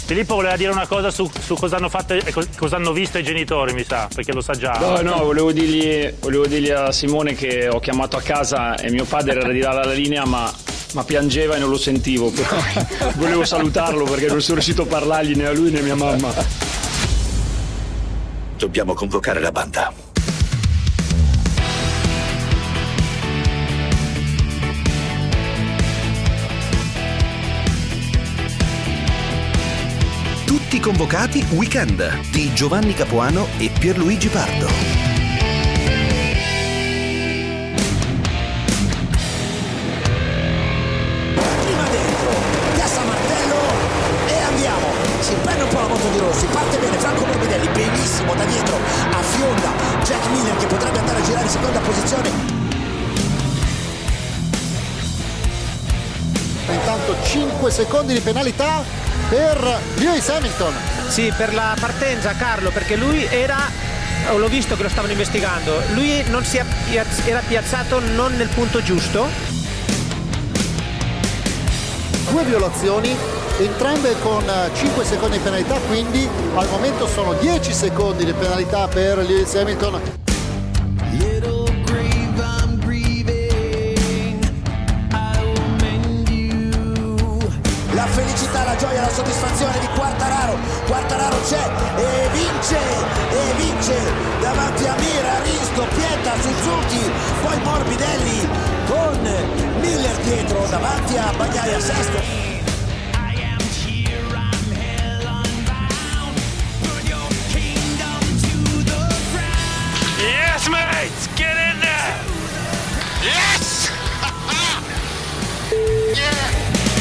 Filippo voleva dire una cosa su cosa hanno fatto e cosa hanno visto i genitori, mi sa, perché lo sa già. No, volevo dirgli a Simone che ho chiamato a casa e mio padre era di là alla linea, ma piangeva e non lo sentivo, però volevo salutarlo perché non sono riuscito a parlargli né a lui né a mia mamma. Dobbiamo convocare la banda. Tutti convocati Weekend di Giovanni Capuano e Pierluigi Pardo. Prima dentro, piazza martello e andiamo. Si prende un po' la moto di Rossi, parte bene Franco Morbidelli, benissimo da dietro, affionda Jack Miller che potrebbe andare a girare in seconda posizione. Intanto 5 secondi di penalità per Lewis Hamilton. Sì, per la partenza, Carlo, perché lui l'ho visto che lo stavano investigando, lui non era piazzato non nel punto giusto. 2 violazioni, entrambe con 5 secondi di penalità, quindi al momento sono 10 secondi di penalità per Lewis Hamilton. La felicità, la gioia, la soddisfazione di Quartararo c'è e vince davanti a Mir, Aristo, Pieta, Suzuki, poi Morbidelli con Miller dietro davanti a Bagnaia, sesto. Yes, mates, get in there! Yes! Yeah!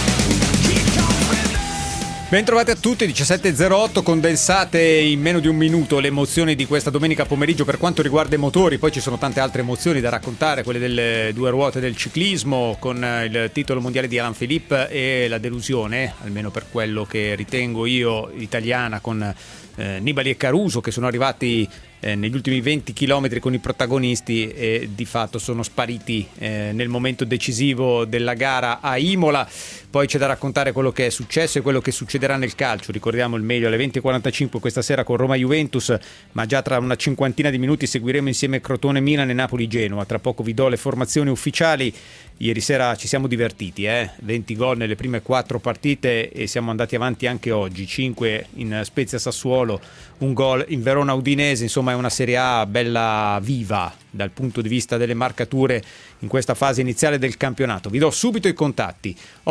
Bentrovati a tutti, 17.08, condensate in meno di un minuto le emozioni di questa domenica pomeriggio per quanto riguarda i motori. Poi ci sono tante altre emozioni da raccontare, quelle delle due ruote del ciclismo con il titolo mondiale di Alaphilippe e la delusione, almeno per quello che ritengo io, italiana, con Nibali e Caruso che sono arrivati negli ultimi 20 km con i protagonisti e di fatto sono spariti nel momento decisivo della gara a Imola. Poi c'è da raccontare quello che è successo e quello che succederà nel calcio. Ricordiamo il meglio alle 20.45 questa sera con Roma-Juventus, ma già tra una cinquantina di minuti seguiremo insieme Crotone-Milan e Napoli-Genoa. Tra poco vi do le formazioni ufficiali. Ieri sera ci siamo divertiti, 20 gol nelle prime 4 partite e siamo andati avanti anche oggi, 5 in Spezia-Sassuolo, un gol in Verona-Udinese. Insomma è una Serie A bella viva dal punto di vista delle marcature in questa fase iniziale del campionato. Vi do subito i contatti: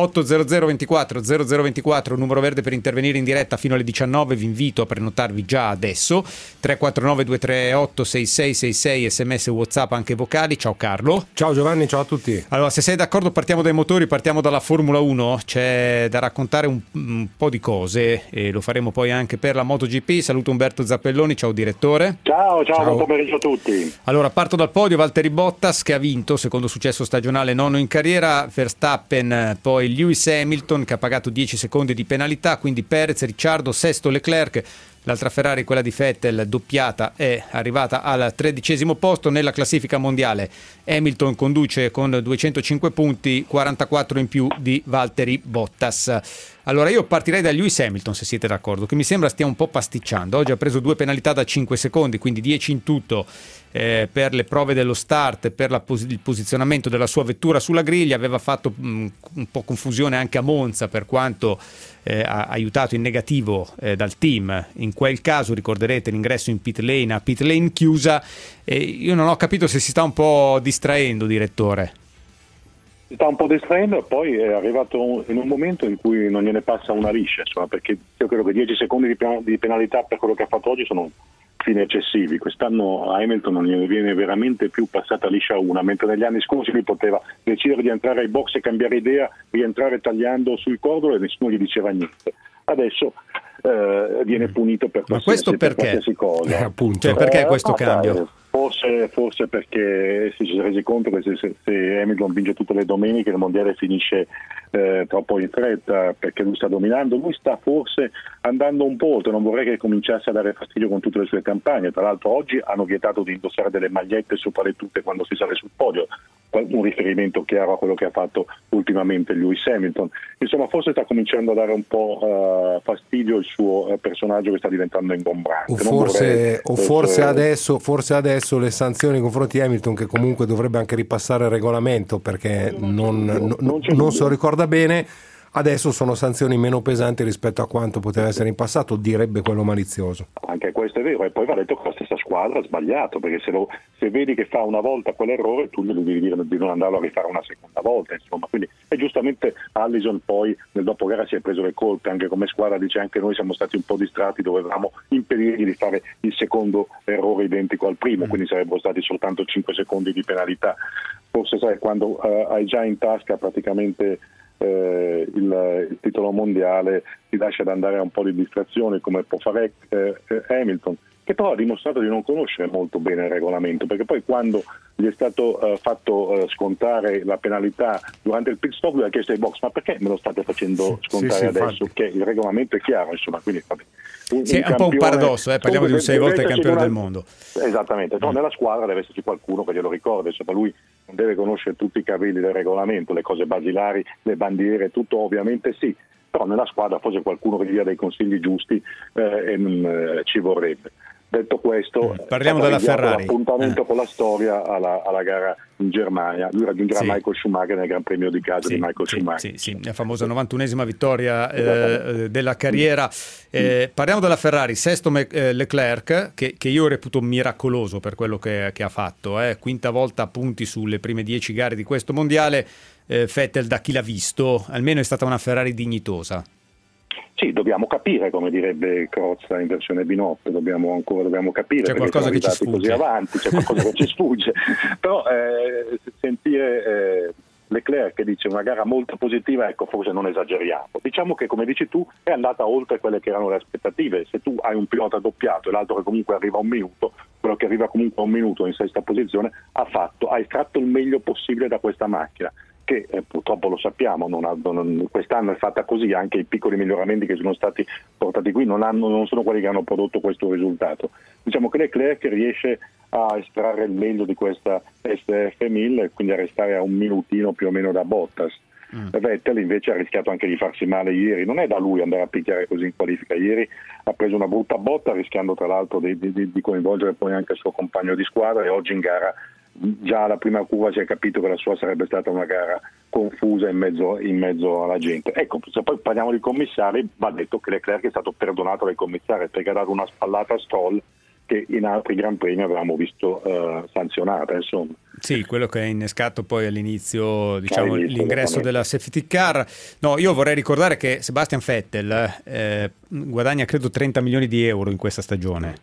800 24 0024, numero verde per intervenire in diretta fino alle 19. Vi invito a prenotarvi già adesso. 349 238 6666, sms WhatsApp anche vocali. Ciao Carlo. Ciao Giovanni, ciao a tutti. Allora, se sei d'accordo partiamo dai motori, partiamo dalla Formula 1. C'è da raccontare un po' di cose e lo faremo poi anche per la MotoGP. Saluto Umberto Zappelloni, ciao direttore. Ciao, buon pomeriggio a tutti. Allora, parto dal podio: Valtteri Bottas che ha vinto, secondo successo stagionale, nono in carriera, Verstappen, poi Lewis Hamilton che ha pagato 10 secondi di penalità, quindi Perez, Ricciardo, sesto Leclerc. L'altra Ferrari, quella di Vettel, doppiata, è arrivata al 13° posto nella classifica mondiale. Hamilton conduce con 205 punti, 44 in più di Valtteri Bottas. Allora io partirei da Lewis Hamilton, se siete d'accordo, che mi sembra stia un po' pasticciando. Oggi ha preso 2 penalità da 5 secondi, quindi 10 in tutto per le prove dello start, per il posizionamento della sua vettura sulla griglia. Aveva fatto un po' confusione anche a Monza, per quanto ha aiutato in negativo dal team. In quel caso ricorderete l'ingresso in pit lane a pit lane chiusa. Io non ho capito se si sta un po' distraendo, direttore. Si sta un po' distraendo e poi è arrivato in un momento in cui non gliene passa una liscia, insomma, perché io credo che 10 secondi di penalità per quello che ha fatto oggi sono fini eccessivi. Quest'anno a Hamilton non gliene viene veramente più passata liscia una, mentre negli anni scorsi lui poteva decidere di entrare ai box e cambiare idea, rientrare tagliando sul cordolo e nessuno gli diceva niente. Adesso viene punito per qualsiasi cosa. Appunto. Cioè, perché questo cambio? Forse perché si è resi conto che se Hamilton vince tutte le domeniche il mondiale finisce troppo in fretta, perché lui sta dominando. Lui sta forse andando un po' oltre, non vorrei che cominciasse a dare fastidio con tutte le sue campagne. Tra l'altro oggi hanno vietato di indossare delle magliette sopra le tute quando si sale sul podio. un riferimento chiaro a quello che ha fatto ultimamente Lewis Hamilton. Insomma, forse sta cominciando a dare un po' fastidio il suo personaggio che sta diventando ingombrante. Forse adesso le sanzioni nei confronti di Hamilton, che comunque dovrebbe anche ripassare il regolamento perché non se lo ricorda bene, adesso sono sanzioni meno pesanti rispetto a quanto poteva essere in passato, direbbe quello malizioso. Anche questo è vero, e poi va detto che la stessa squadra ha sbagliato, perché se vedi che fa una volta quell'errore, tu gli devi dire di non andarlo a rifare una seconda volta, insomma. Quindi, e giustamente Allison poi nel dopogara si è preso le colpe, anche come squadra dice anche noi siamo stati un po' distratti, dovevamo impedirgli di fare il secondo errore identico al primo, quindi sarebbero stati soltanto 5 secondi di penalità. Forse sai, quando hai già in tasca praticamente il titolo mondiale, ti lascia ad andare a un po' di distrazione, come può fare Hamilton, che però ha dimostrato di non conoscere molto bene il regolamento, perché poi quando gli è stato fatto scontare la penalità durante il pit stop, lui ha chiesto ai box: ma perché me lo state facendo scontare adesso? Infatti. Che il regolamento è chiaro, insomma. Quindi vabbè, è un po' un paradosso, parliamo di un 6 volte campione del mondo. Esattamente, no, nella squadra deve esserci qualcuno che glielo ricorda, insomma. Lui non deve conoscere tutti i cavilli del regolamento, le cose basilari, le bandiere, tutto ovviamente sì, però nella squadra forse qualcuno che gli dia dei consigli giusti ci vorrebbe. Detto questo, parliamo della Ferrari. L'appuntamento con la storia alla gara in Germania. Lui raggiungerà Michael Schumacher nel Gran Premio di casa di Michael Schumacher. Sì, la famosa 91esima vittoria della carriera. Parliamo della Ferrari, sesto Leclerc, che io reputo miracoloso per quello che ha fatto. Quinta volta a punti sulle prime 10 gare di questo mondiale. Vettel, da chi l'ha visto, almeno è stata una Ferrari dignitosa. Sì, dobbiamo capire, come direbbe Crozza in versione Binotto, dobbiamo capire, c'è qualcosa che ci sfugge così avanti, c'è qualcosa che ci sfugge, però sentire Leclerc che dice una gara molto positiva, ecco, forse non esageriamo. Diciamo che, come dici tu, è andata oltre quelle che erano le aspettative. Se tu hai un pilota doppiato e l'altro che comunque arriva a un minuto, quello che arriva comunque a un minuto in sesta posizione ha estratto il meglio possibile da questa macchina, che purtroppo lo sappiamo, quest'anno è fatta così, anche i piccoli miglioramenti che sono stati portati qui non sono quelli che hanno prodotto questo risultato. Diciamo che Leclerc riesce a estrarre il meglio di questa STF 1000, quindi a restare a un minutino più o meno da Bottas. Vettel invece ha rischiato anche di farsi male ieri, non è da lui andare a picchiare così in qualifica. Ieri ha preso una brutta botta, rischiando tra l'altro di coinvolgere poi anche il suo compagno di squadra, e oggi in gara già alla prima curva si è capito che la sua sarebbe stata una gara confusa in mezzo alla gente. Ecco, se poi parliamo di commissari, va detto che Leclerc è stato perdonato dai commissari perché ha dato una spallata a Stroll che in altri Gran Premi avevamo visto sanzionata, insomma. Sì, quello che ha innescato poi all'inizio, l'ingresso della safety car. No, io vorrei ricordare che Sebastian Vettel guadagna credo 30 milioni di euro in questa stagione.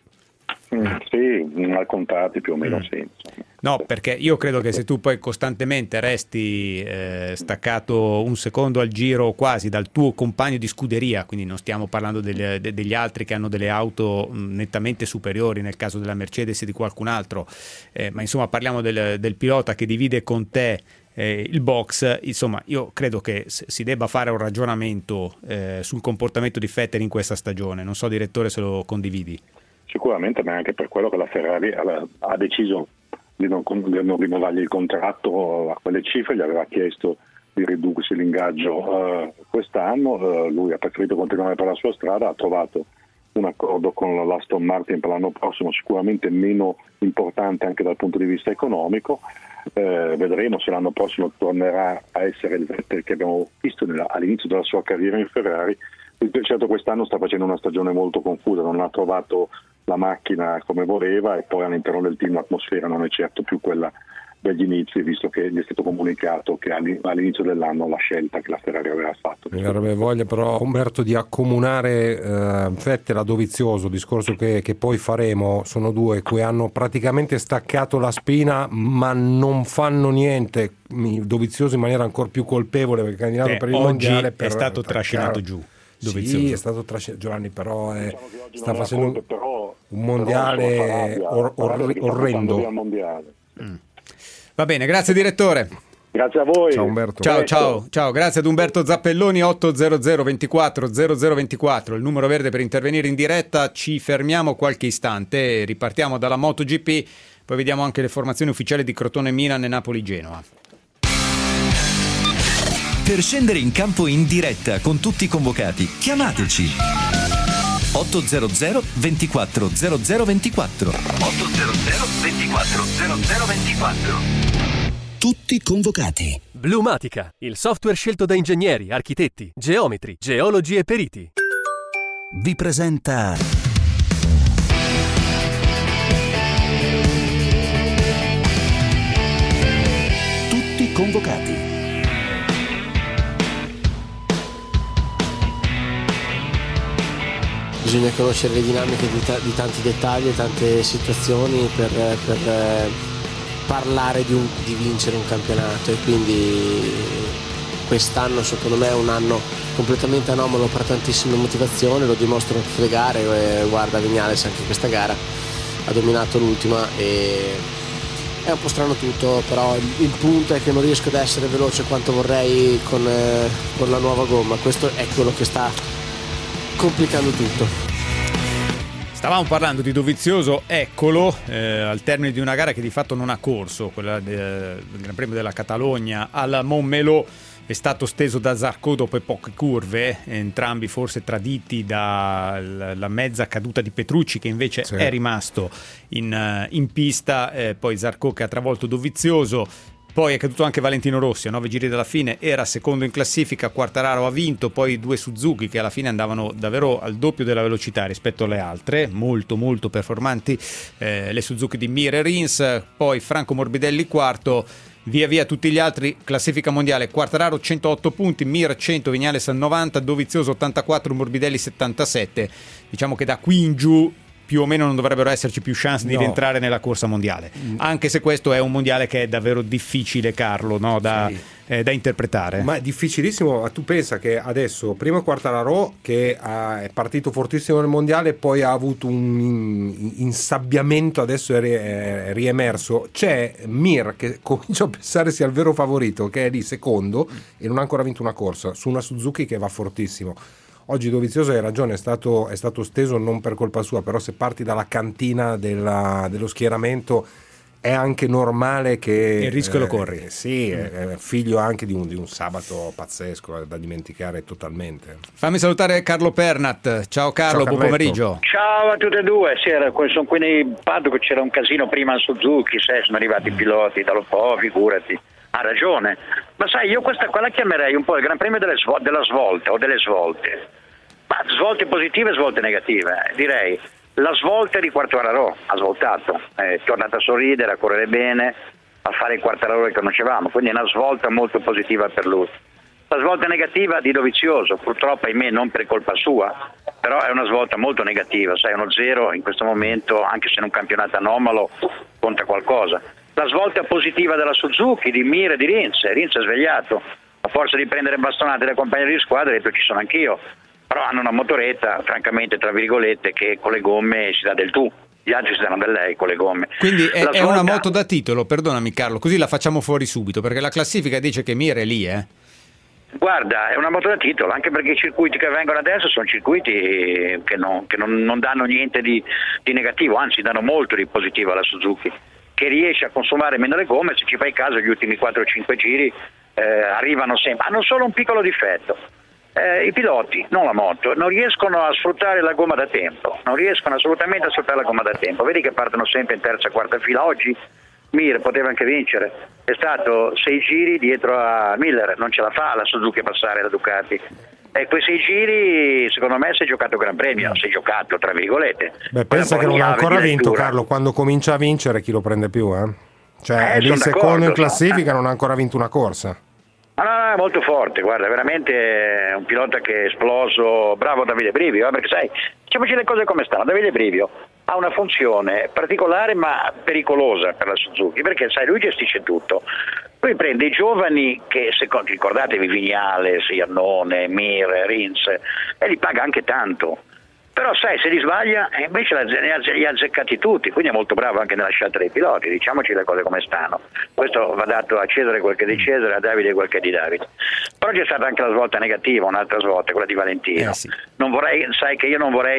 Sì, mal contati più o meno sì. No, perché io credo che se tu poi costantemente resti staccato un secondo al giro quasi dal tuo compagno di scuderia, quindi non stiamo parlando degli altri che hanno delle auto nettamente superiori nel caso della Mercedes e di qualcun altro, ma insomma parliamo del pilota che divide con te il box. Insomma, io credo che si debba fare un ragionamento sul comportamento di Vettel in questa stagione. Non so, direttore, se lo condividi. Sicuramente, ma anche per quello che la Ferrari ha deciso di non rinnovargli il contratto a quelle cifre, gli aveva chiesto di ridursi l'ingaggio quest'anno, lui ha preferito continuare per la sua strada, ha trovato un accordo con l'Aston Martin per l'anno prossimo, sicuramente meno importante anche dal punto di vista economico. Vedremo se l'anno prossimo tornerà a essere il Vettel che abbiamo visto all'inizio della sua carriera in Ferrari. Certo, quest'anno sta facendo una stagione molto confusa, non ha trovato la macchina come voleva, e poi all'interno del team l'atmosfera non è certo più quella degli inizi, visto che gli è stato comunicato che all'inizio dell'anno la scelta che la Ferrari aveva fatto. Mi avrebbe voglia però, Umberto, di accomunare Vettel a Dovizioso, discorso che poi faremo. Sono due cui hanno praticamente staccato la spina ma non fanno niente. Dovizioso in maniera ancora più colpevole perché è candidato per il mondiale, è stato trascinato giù. Sì, è stato trascinato. Giovanni però sta facendo un mondiale orrendo. Va bene, grazie direttore. Grazie a voi. Ciao Umberto. Ciao, grazie ad Umberto Zappelloni. 800 24 0024 il numero verde per intervenire in diretta. Ci fermiamo qualche istante, ripartiamo dalla MotoGP, poi vediamo anche le formazioni ufficiali di Crotone Milan e Napoli Genoa. Per scendere in campo in diretta con tutti i convocati, chiamateci 800 24 0024 800 24 0024. Tutti convocati. Blumatica, il software scelto da ingegneri, architetti, geometri, geologi e periti. Vi presenta Tutti convocati. Bisogna conoscere le dinamiche di tanti dettagli e tante situazioni per parlare di vincere un campionato, e quindi quest'anno secondo me è un anno completamente anomalo per tantissime motivazioni, lo dimostrano tutte le gare. Guarda Viñales anche questa gara ha dominato l'ultima e è un po' strano tutto, però il punto è che non riesco ad essere veloce quanto vorrei con la nuova gomma. Questo è quello che sta complicando tutto. Stavamo parlando di Dovizioso, eccolo, al termine di una gara che di fatto non ha corso, quella del Gran Premio della Catalogna al Montmeló. È stato steso da Zarco dopo poche curve, entrambi forse traditi dalla mezza caduta di Petrucci, che invece è rimasto in pista, poi Zarco che ha travolto Dovizioso. Poi è caduto anche Valentino Rossi a 9 giri dalla fine, era secondo in classifica, Quartararo ha vinto, poi due Suzuki che alla fine andavano davvero al doppio della velocità rispetto alle altre, molto molto performanti, le Suzuki di Mir e Rins, poi Franco Morbidelli quarto, via via tutti gli altri, classifica mondiale: Quartararo 108 punti, Mir 100, Viñales 90, Dovizioso 84, Morbidelli 77. Diciamo che da qui in giù più o meno non dovrebbero esserci più chance di rientrare nella corsa mondiale, anche se questo è un mondiale che è davvero difficile, Carlo, no? da interpretare. Ma è difficilissimo. Ma tu pensa che adesso prima Quartararo che è partito fortissimo nel mondiale, poi ha avuto un insabbiamento, adesso è riemerso. C'è Mir che comincia a pensare sia il vero favorito, che è lì secondo e non ha ancora vinto una corsa su una Suzuki che va fortissimo. Oggi Dovizioso, hai ragione, è stato steso non per colpa sua, però se parti dalla cantina dello schieramento è anche normale che il rischio lo corri. Sì, è figlio anche di un sabato pazzesco da dimenticare totalmente. Fammi salutare Carlo Pernat. Ciao Carlo, buon pomeriggio. Ciao a tutte e due. Sono qui nei paddock, c'era un casino prima a Suzuki, sono arrivati i piloti dallo Po, figurati. Ha ragione, ma sai, io questa qua la chiamerei un po' il Gran Premio della svolta o delle svolte, ma svolte positive e svolte negative. Direi la svolta di Quartararo, ha svoltato, è tornato a sorridere, a correre bene, a fare il Quartararo che conoscevamo, quindi è una svolta molto positiva per lui. La svolta negativa di Dovizioso, purtroppo ahimè non per colpa sua, però è una svolta molto negativa, sai, 1-0 in questo momento, anche se in un campionato anomalo, conta qualcosa. La svolta positiva della Suzuki, di Mir e di Rins è svegliato, a forza di prendere bastonate dai compagni di squadra ha detto ci sono anch'io, però hanno una motoretta, francamente tra virgolette, che con le gomme si dà del tu, gli altri si danno del lei con le gomme. Quindi è una moto da titolo, perdonami Carlo, così la facciamo fuori subito, perché la classifica dice che Mir è lì, Guarda, è una moto da titolo, anche perché i circuiti che vengono adesso sono circuiti che non danno niente di negativo, anzi danno molto di positivo alla Suzuki, che riesce a consumare meno le gomme. Se ci fai caso gli ultimi 4-5 giri arrivano sempre, hanno solo un piccolo difetto, i piloti, non la moto, non riescono a sfruttare la gomma da tempo, non riescono assolutamente a sfruttare la gomma da tempo, vedi che partono sempre in terza, quarta fila. Oggi Mir poteva anche vincere, è stato 6 giri dietro a Miller, non ce la fa la Suzuki a passare la Ducati. E quei 6 giri secondo me si è giocato il Gran Premio, si è giocato tra virgolette. Beh, pensa che non ha ancora vinto, Carlo, quando comincia a vincere chi lo prende più, Cioè è lì secondo in classifica, non ha ancora vinto una corsa. No, è molto forte, guarda, veramente è un pilota che è esploso, bravo Davide Brivio, perché sai, diciamoci le cose come stanno. Davide Brivio ha una funzione particolare ma pericolosa per la Suzuki, perché sai, lui gestisce tutto. Lui prende i giovani che, ricordatevi Viñales, Iannone, Mir, Rins, e li paga anche tanto. Però sai, se li sbaglia invece li ha azzeccati tutti, quindi è molto bravo anche nella scelta dei piloti, diciamoci le cose come stanno. Questo va dato a Cesare quel che è di Cesare, a Davide quel che è di Davide. Però c'è stata anche la svolta negativa, un'altra svolta, quella di Valentino. Sì. Non vorrei, sai che io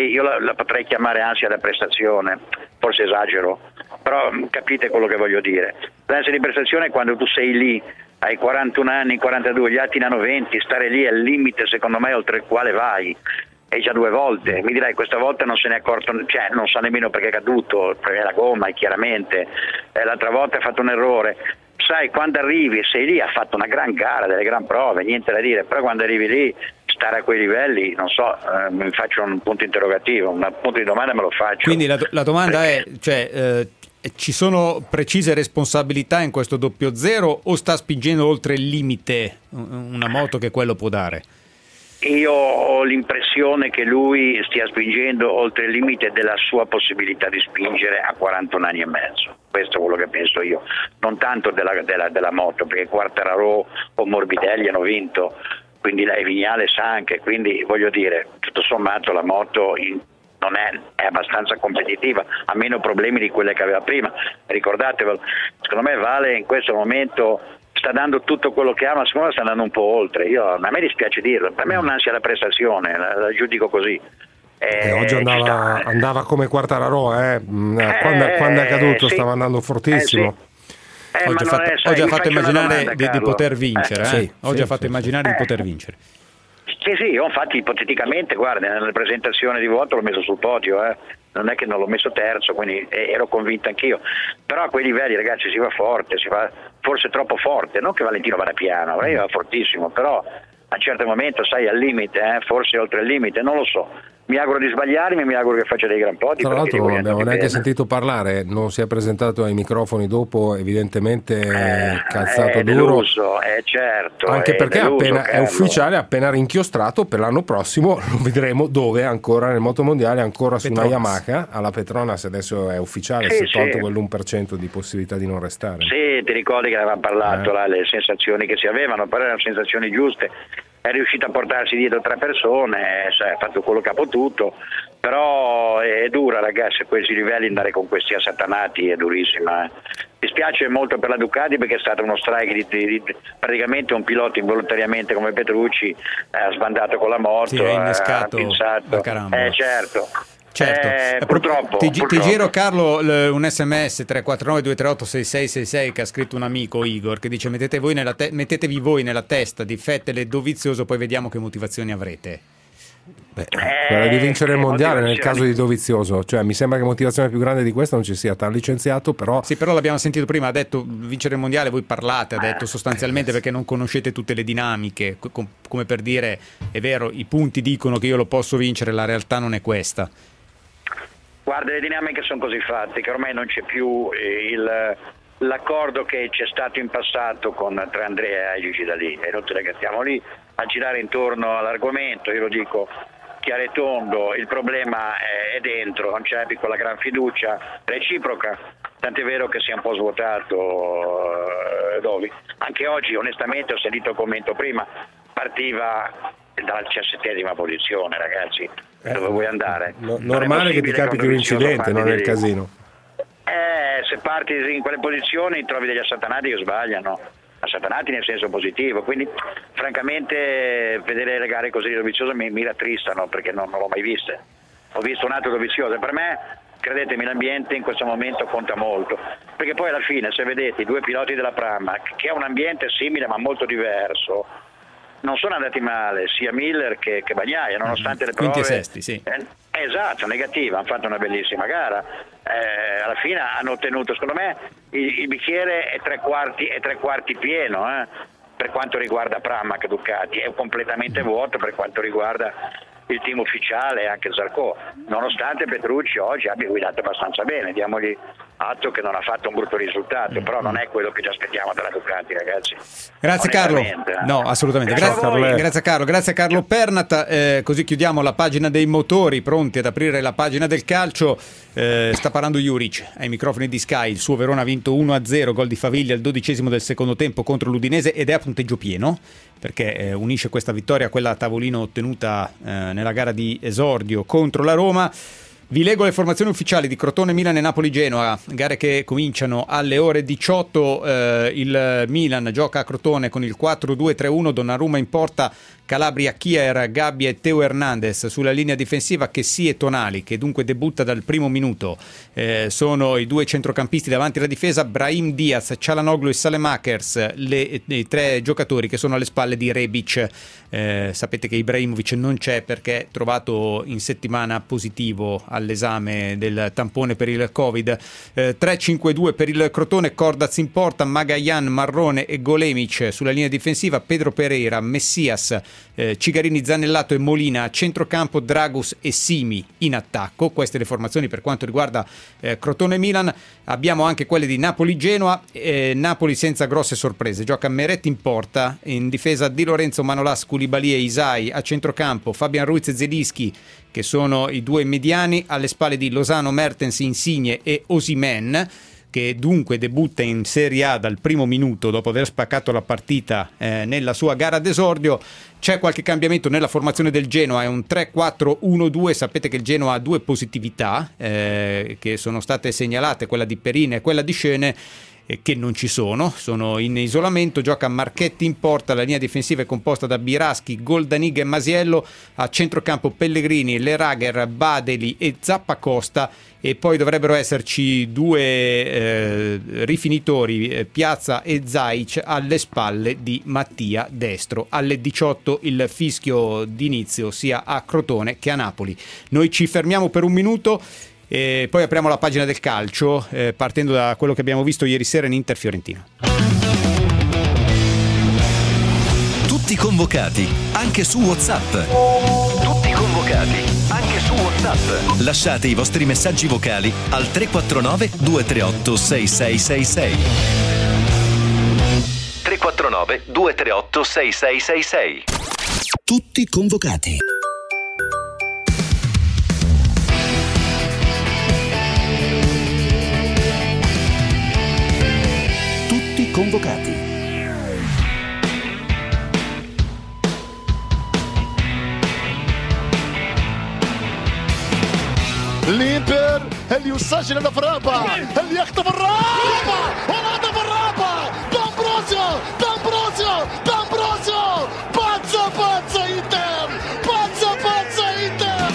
la potrei chiamare ansia da prestazione, forse esagero, però capite quello che voglio dire. L'ansia di prestazione è quando tu sei lì hai 41 anni, 42, gli altri ne hanno 20, stare lì è il limite secondo me oltre il quale vai. E già 2 volte, mi direi questa volta non se ne è accorto, cioè non sa nemmeno perché è caduto, perché la gomma chiaramente, l'altra volta ha fatto un errore. Sai, quando arrivi, sei lì, ha fatto una gran gara, delle gran prove, niente da dire, però quando arrivi lì, stare a quei livelli, non so, mi faccio un punto interrogativo, un punto di domanda me lo faccio. Quindi la domanda è, cioè, ci sono precise responsabilità in questo 00 o sta spingendo oltre il limite una moto che quello può dare? Io ho l'impressione che lui stia spingendo oltre il limite della sua possibilità di spingere a 41 anni e mezzo. Questo è quello che penso io, non tanto della moto, perché Quartararo o Morbidelli hanno vinto, quindi lei Vignale sa anche, quindi voglio dire, tutto sommato la moto non è abbastanza competitiva, ha meno problemi di quelle che aveva prima. Ricordatevelo, secondo me Vale in questo momento sta dando tutto quello che ha, ma secondo me sta andando un po' oltre. A me dispiace dirlo, per me è un'ansia da prestazione, la giudico così. Oggi andava come Quartararo, quando è caduto stava andando fortissimo. Oggi ha fatto immaginare di poter vincere. Oggi ha fatto immaginare di poter vincere. Sì, io infatti ipoteticamente, guarda, nella presentazione di voto l'ho messo sul podio, non è che non l'ho messo terzo, quindi ero convinto anch'io, però a quei livelli ragazzi si va forte, si va forse troppo forte, non che Valentino vada piano, lei va fortissimo, però a un certo momento sai al limite, forse oltre il limite, non lo so. Mi auguro di sbagliarmi, mi auguro che faccia dei gran podi. Tra l'altro non abbiamo neanche sentito parlare, non si è presentato ai microfoni dopo, evidentemente calzato duro. Deluso, certo. Anche perché è ufficiale, appena rinchiostrato per l'anno prossimo, lo vedremo dove ancora nel motomondiale, ancora su una Yamaha, alla Petronas adesso è ufficiale, si è tolto quell'1% di possibilità di non restare. Sì, ti ricordi che ne avevamo parlato, le sensazioni che si avevano, però erano sensazioni giuste. È riuscito a portarsi dietro 3 persone, ha fatto quello che ha potuto, però è dura ragazzi, a questi livelli andare con questi assatanati è durissima. Mi spiace molto per la Ducati perché è stato uno strike di praticamente un pilota involontariamente come Petrucci, ha sbandato con la moto, ha innescato ha pensato, certo. Purtroppo, ti giro Carlo un sms 349-238-6666 che ha scritto un amico Igor che dice mettetevi voi nella testa di Vettel e Dovizioso, poi vediamo che motivazioni avrete. Quella di vincere il mondiale nel caso di Dovizioso, cioè mi sembra che motivazione più grande di questa non ci sia, t'ha licenziato però l'abbiamo sentito prima, ha detto vincere il mondiale, voi parlate, ha detto sostanzialmente perché non conoscete tutte le dinamiche, come per dire è vero, i punti dicono che io lo posso vincere, la realtà non è questa. Guarda, le dinamiche sono così fatte che ormai non c'è più l'accordo che c'è stato in passato tra Andrea e Gigi D'Alì. È inutile che stiamo lì a girare intorno all'argomento, io lo dico chiaro e tondo, il problema è dentro, non c'è quella gran fiducia reciproca, tant'è vero che si è un po' svuotato Dovi. Anche oggi onestamente ho sentito il commento prima, partiva dalla 17ª posizione ragazzi, dove vuoi andare? Normale che ti capiti un incidente, non è il casino. Se parti in quelle posizioni trovi degli assatanati che sbagliano, assatanati nel senso positivo, quindi francamente vedere le gare così di Dovizioso mi rattristano perché non l'ho mai viste. Ho visto un altro Dovizioso e per me, credetemi, l'ambiente in questo momento conta molto, perché poi alla fine se vedete i 2 piloti della Pramac, che è un ambiente simile ma molto diverso, non sono andati male sia Miller che Bagnaia, nonostante le prove. Quinti e sesti, sì. Esatto, negativa, hanno fatto una bellissima gara. Alla fine hanno ottenuto, secondo me, il bicchiere è 3/4 pieno, per quanto riguarda Pramac Ducati, è completamente vuoto per quanto riguarda il team ufficiale e anche Zarco, nonostante Petrucci oggi abbia guidato abbastanza bene, diamogli atto che non ha fatto un brutto risultato, però non è quello che ci aspettiamo dalla Ducati ragazzi. Grazie Carlo, no assolutamente, grazie Carlo, grazie a Carlo Pernat, così chiudiamo la pagina dei motori, pronti ad aprire la pagina del calcio. Sta parlando Juric ai microfoni di Sky, il suo Verona ha vinto 1-0, gol di Faviglia al 12° del secondo tempo contro l'Udinese ed è a punteggio pieno perché unisce questa vittoria a quella a tavolino ottenuta nella gara di esordio contro la Roma. Vi leggo le formazioni ufficiali di Crotone, Milan e Napoli-Genoa, gare che cominciano alle ore 18. Il Milan gioca a Crotone con il 4-2-3-1, Donnarumma in porta, Calabria, Kier, Gabbia e Teo Hernandez sulla linea difensiva, Chessy e Tonali, che dunque debutta dal primo minuto. Sono i due centrocampisti davanti alla difesa, Brahim Diaz, Çalhanoğlu e Salemakers, i tre giocatori che sono alle spalle di Rebic. Sapete che Ibrahimovic non c'è perché trovato in settimana positivo all'esame del tampone per il Covid. 3-5-2 per il Crotone, Cordaz in porta, Magayan, Marrone e Golemic sulla linea difensiva, Pedro Pereira, Messias, Cigarini, Zanellato e Molina a centrocampo, Dragus e Simi in attacco. Queste le formazioni per quanto riguarda Crotone-Milan. Abbiamo anche quelle di Napoli-Genoa, Napoli senza grosse sorprese, gioca Meret in porta, in difesa Di Lorenzo, Manolas, Koulibaly e Isai, a centrocampo Fabian Ruiz e Zelinski che sono i due mediani, alle spalle di Lozano, Mertens, Insigne e Osimhen, che dunque debutta in Serie A dal primo minuto dopo aver spaccato la partita nella sua gara d'esordio. C'è qualche cambiamento nella formazione del Genoa, è un 3-4-1-2, sapete che il Genoa ha due positività che sono state segnalate, quella di Perin e quella di Schöne, che non ci sono in isolamento. Gioca Marchetti in porta, la linea difensiva è composta da Biraschi, Goldanig e Masiello, a centrocampo Pellegrini, Lerager, Badeli e Zappacosta, e poi dovrebbero esserci due rifinitori, Piazza e Zaic, alle spalle di Mattia Destro. Alle 18 il fischio d'inizio sia a Crotone che a Napoli. Noi ci fermiamo per un minuto e poi apriamo la pagina del calcio, partendo da quello che abbiamo visto ieri sera in Inter-Fiorentina. Tutti convocati, anche su WhatsApp. Tutti convocati, anche su WhatsApp. Lasciate i vostri messaggi vocali al 349 238 6666. 349 238 6666. Tutti convocati. Convocati. الانتر اللي يسجل الفرابة اللي يخطف الرابة وهدف الرابة دامبروسيو بازا انتر بازا انتر.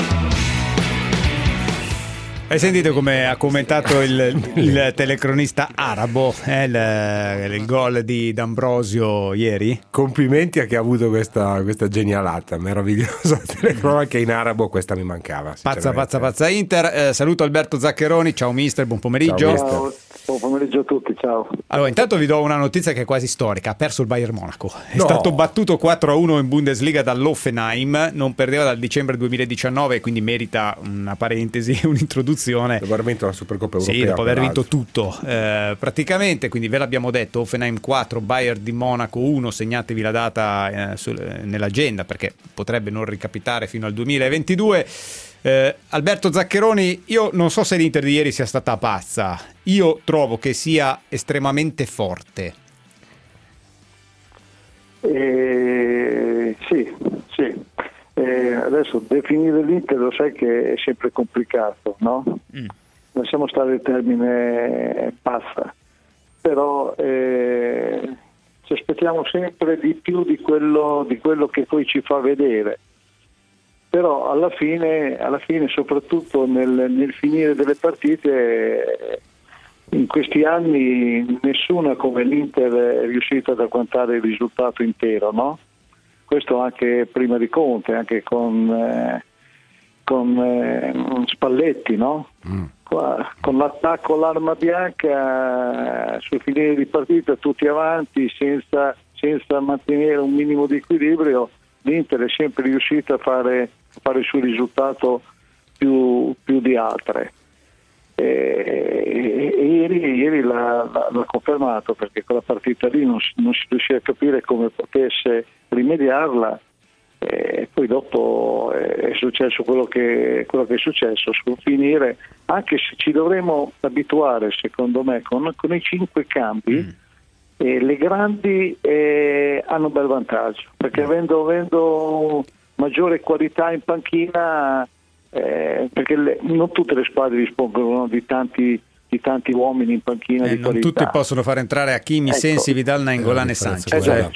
Hai sentito come ha commentato il telecronista arabo il gol di D'Ambrosio ieri? Complimenti a chi ha avuto questa genialata, meravigliosa telecronaca in arabo, questa mi mancava. Pazza Inter. Saluto Alberto Zaccheroni, ciao mister, buon pomeriggio. Ciao, buon pomeriggio a tutti, ciao. Allora, intanto vi do una notizia che è quasi storica: ha perso il Bayern Monaco, è stato battuto 4-1 in Bundesliga dall'Hoffenheim, non perdeva dal dicembre 2019, quindi merita una parentesi, un'introduzione. Dopo aver vinto la Supercoppa Europea. Sì, dopo aver vinto tutto praticamente, quindi ve l'abbiamo detto, Hoffenheim 4, Bayern di Monaco 1, segnatevi la data nell'agenda perché potrebbe non ricapitare fino al 2022. Alberto Zaccheroni, io non so se l'Inter di ieri sia stata pazza, io trovo che sia estremamente forte. Sì. Adesso definire l'Inter lo sai che è sempre complicato, no? Lasciamo stare il termine pazza, però ci aspettiamo sempre di più di quello che poi ci fa vedere. Però alla fine soprattutto nel finire delle partite, in questi anni nessuna come l'Inter è riuscita ad agguantare il risultato intero, no? Questo anche prima di Conte, anche con Spalletti, no? Con l'attacco all'arma bianca sul finire di partita tutti avanti senza mantenere un minimo di equilibrio, l'Inter è sempre riuscita a fare il suo risultato più di altre. E ieri l'ha confermato, perché quella partita lì non si riusciva a capire come potesse rimediarla, e poi dopo è successo quello che è successo sul finire, anche se ci dovremo abituare secondo me con i 5 cambi. Le grandi hanno un bel vantaggio, perché avendo maggiore qualità in panchina, perché non tutte le squadre dispongono di tanti di tanti uomini in panchina di non qualità. tutti possono far entrare Hakimi, Sensi, Vidal, Nainggolan e Sanchez.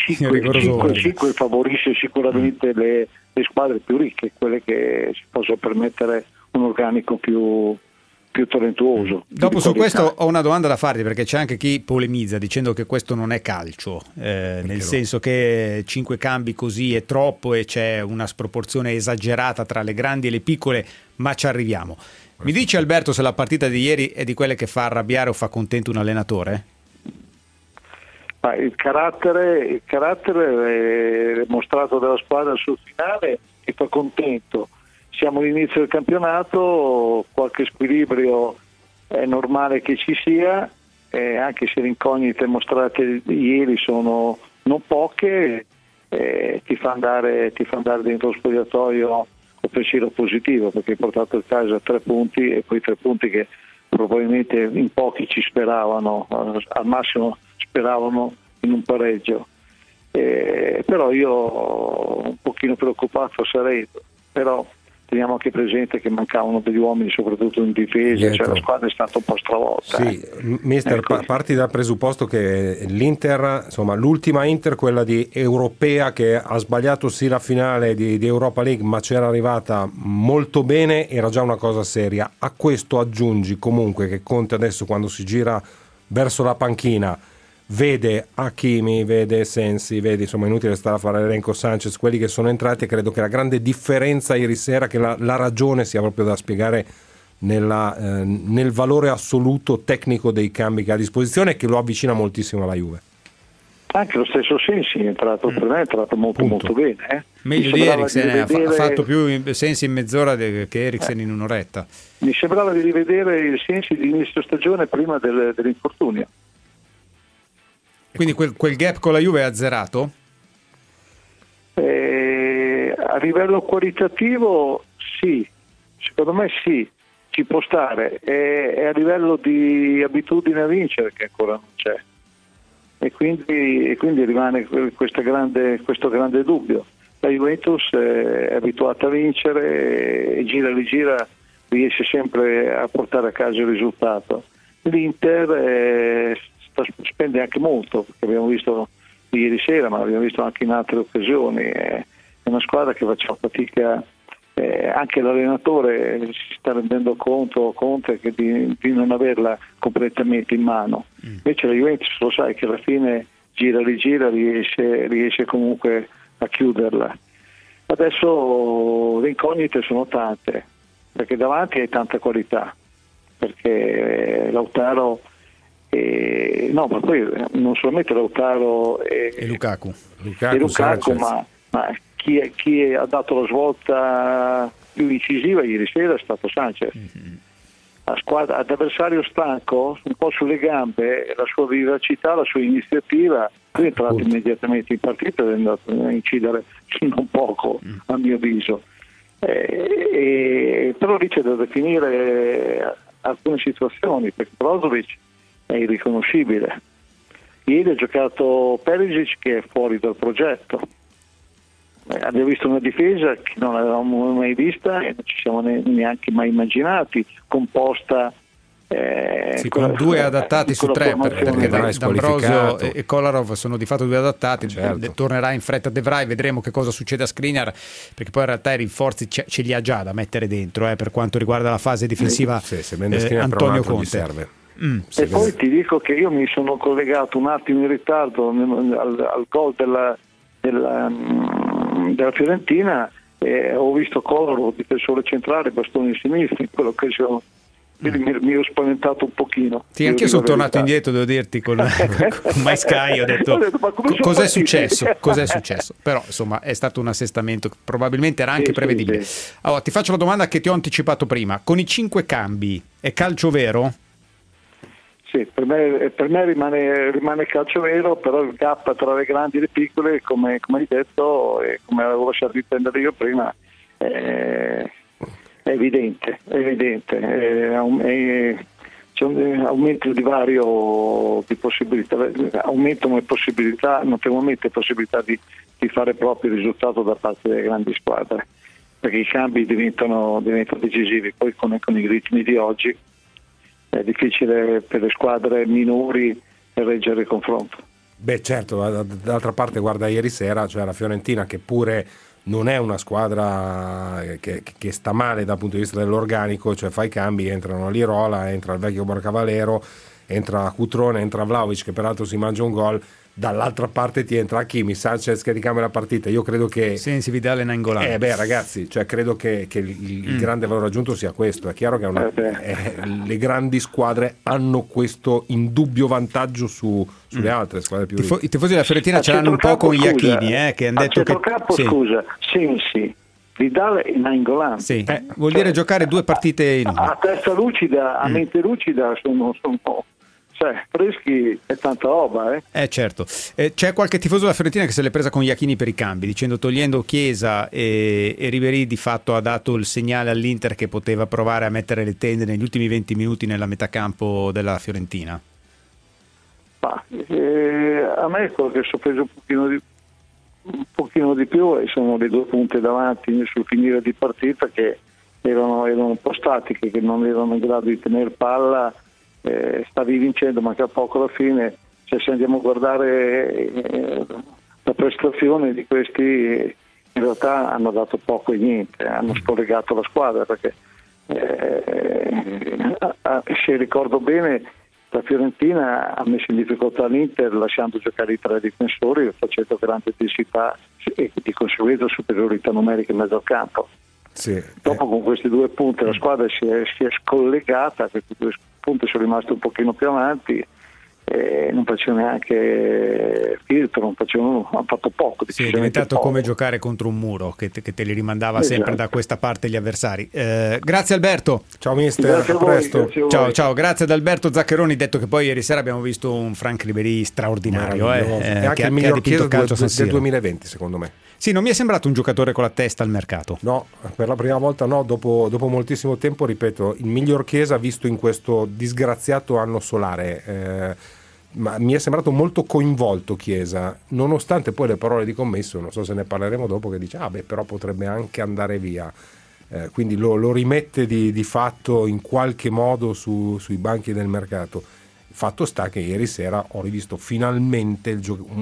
5 favorisce sicuramente le squadre più ricche, quelle che si possono permettere un organico più talentuoso. Dopo su questo ho una domanda da farti, perché c'è anche chi polemizza dicendo che questo non è calcio, nel senso che 5 cambi così è troppo e c'è una sproporzione esagerata tra le grandi e le piccole, ma ci arriviamo. Mi dice Alberto se la partita di ieri è di quelle che fa arrabbiare o fa contento un allenatore? Ma il carattere mostrato dalla squadra sul finale che fa contento. Siamo all'inizio del campionato, qualche squilibrio è normale che ci sia, anche se le incognite mostrate ieri sono non poche, ti fa andare dentro lo spogliatoio con pensiero positivo, perché hai portato a casa 3 punti e poi 3 punti che probabilmente in pochi ci speravano, al massimo speravano in un pareggio. Però io un pochino preoccupato sarei, però teniamo anche presente che mancavano degli uomini soprattutto in difesa, cioè la squadra è stata un po' stravolta. Sì, mister, parti dal presupposto che l'Inter, insomma l'ultima Inter, quella di europea, che ha sbagliato sì la finale di Europa League ma c'era arrivata molto bene, era già una cosa seria. A questo aggiungi comunque che Conte adesso, quando si gira verso la panchina, vede Hakimi, vede Sensi, vede, insomma, inutile stare a fare l'elenco, Sanchez, quelli che sono entrati, e credo che la grande differenza ieri sera, che la ragione sia proprio da spiegare nel valore assoluto tecnico dei cambi che ha a disposizione, che lo avvicina moltissimo alla Juve. Anche lo stesso Sensi è entrato, per me è entrato molto bene. Meglio di Eriksen, ha fatto più Sensi in mezz'ora che Eriksen in un'oretta. Mi sembrava di rivedere il Sensi di inizio stagione prima dell'infortunio. Quindi quel gap con la Juve è azzerato? A livello qualitativo sì, secondo me sì, ci può stare. È a livello di abitudine a vincere che ancora non c'è. E quindi rimane questo grande dubbio. La Juventus è abituata a vincere e gira riesce sempre a portare a casa il risultato. L'Inter spende anche molto, perché abbiamo visto ieri sera, ma l'abbiamo visto anche in altre occasioni. È una squadra che faccia fatica, anche l'allenatore si sta rendendo conto che di non averla completamente in mano. Invece la Juventus lo sai che alla fine gira riesce comunque a chiuderla. Adesso le incognite sono tante, perché davanti hai tanta qualità, perché Lautaro no, ma poi non solamente Lautaro e Lukaku, ma chi ha dato la svolta più incisiva ieri sera è stato Sanchez. La squadra, ad avversario stanco, un po' sulle gambe, la sua vivacità, la sua iniziativa, è entrato immediatamente in partita ed è andato a incidere non poco, a mio avviso. Però lì c'è da definire alcune situazioni, perché Brozovic è irriconoscibile. Ieri ha giocato Perisic, che è fuori dal progetto. Abbiamo visto una difesa che non avevamo mai vista e non ci siamo neanche mai immaginati, composta con 2 adattati su 3, perché D'Ambrosio e Kolarov sono di fatto 2 adattati. Tornerà in fretta De Vrij, vedremo che cosa succede a Skriniar, perché poi in realtà i rinforzi ce li ha già da mettere dentro, per quanto riguarda la fase difensiva. Antonio Conte. E poi ti dico che io mi sono collegato un attimo in ritardo al gol della Fiorentina, ho visto Kolarov, difensore centrale, bastone sinistro in quell'occasione. Quindi mi ero spaventato un pochino. Sì, anche io sono tornato indietro, devo dirti, con My Sky, ho detto cos'è successo? Però insomma è stato un assestamento, probabilmente era anche prevedibile. Sì. Allora, ti faccio la domanda che ti ho anticipato prima: con i 5 cambi è calcio vero? Sì, per me rimane calcio vero, però il gap tra le grandi e le piccole, come hai detto e come avevo lasciato intendere io prima, è evidente. C'è un aumento di divario di possibilità, aumentano le possibilità, notevolmente possibilità di fare proprio il risultato da parte delle grandi squadre, perché i cambi diventano decisivi. Poi con i ritmi di oggi è difficile per le squadre minori reggere il confronto. Beh certo, d'altra parte guarda ieri sera, cioè la Fiorentina, che pure non è una squadra che sta male dal punto di vista dell'organico, cioè fa i cambi, entrano Lirola, entra il vecchio Borcavalero, entra Cutrone, entra Vlahovic che peraltro si mangia un gol, dall'altra parte ti entra Hakimi, Sanchez che ricambia la partita. Io credo che Sensi, Vidal e Nainggolan. Ragazzi, cioè credo che il grande valore aggiunto sia questo. È chiaro che le grandi squadre hanno questo indubbio vantaggio sulle altre squadre più ricche. I tifosi della Fiorentina ce l'hanno un po' con Iachini, che hanno detto che scusa, Sensi, Vidal e Nainggolan. Sì, vuol dire giocare 2 partite in una. A testa lucida, a mente lucida sono freschi e tanta roba. Certo. C'è qualche tifoso della Fiorentina che se l'è presa con Iachini per i cambi, dicendo togliendo Chiesa e Ribéry di fatto ha dato il segnale all'Inter che poteva provare a mettere le tende negli ultimi 20 minuti nella metacampo della Fiorentina. A me quello che sorpreso un pochino di più e sono le 2 punte davanti sul finire di partita che erano un po' statiche, che non erano in grado di tenere palla. Stavi vincendo, manca poco alla fine. Se andiamo a guardare la prestazione di questi, in realtà hanno dato poco e niente, hanno scollegato la squadra, perché se ricordo bene la Fiorentina ha messo in difficoltà l'Inter lasciando giocare i 3 difensori, facendo grande intensità e di conseguenza superiorità numerica in mezzo al campo. Sì. Dopo con questi 2 punti la squadra si è scollegata, questi 2 punti sono rimasti un pochino più avanti, non faceva neanche filtro, hanno fatto poco. Sì, è diventato come giocare contro un muro che te li rimandava sempre da questa parte gli avversari. Grazie Alberto. Ciao mister, a presto. Ciao, grazie ad Alberto Zaccheroni, detto che poi ieri sera abbiamo visto un Frank Ribéry straordinario, e anche il miglior Chiesa del 2020 secondo me. Sì, non mi è sembrato un giocatore con la testa al mercato. No, per la prima volta no, dopo moltissimo tempo, ripeto, il miglior Chiesa visto in questo disgraziato anno solare. Ma mi è sembrato molto coinvolto Chiesa, nonostante poi le parole di Commesso, non so se ne parleremo dopo, che dice però potrebbe anche andare via. Quindi lo rimette di fatto in qualche modo sui banchi del mercato. Fatto sta che ieri sera ho rivisto finalmente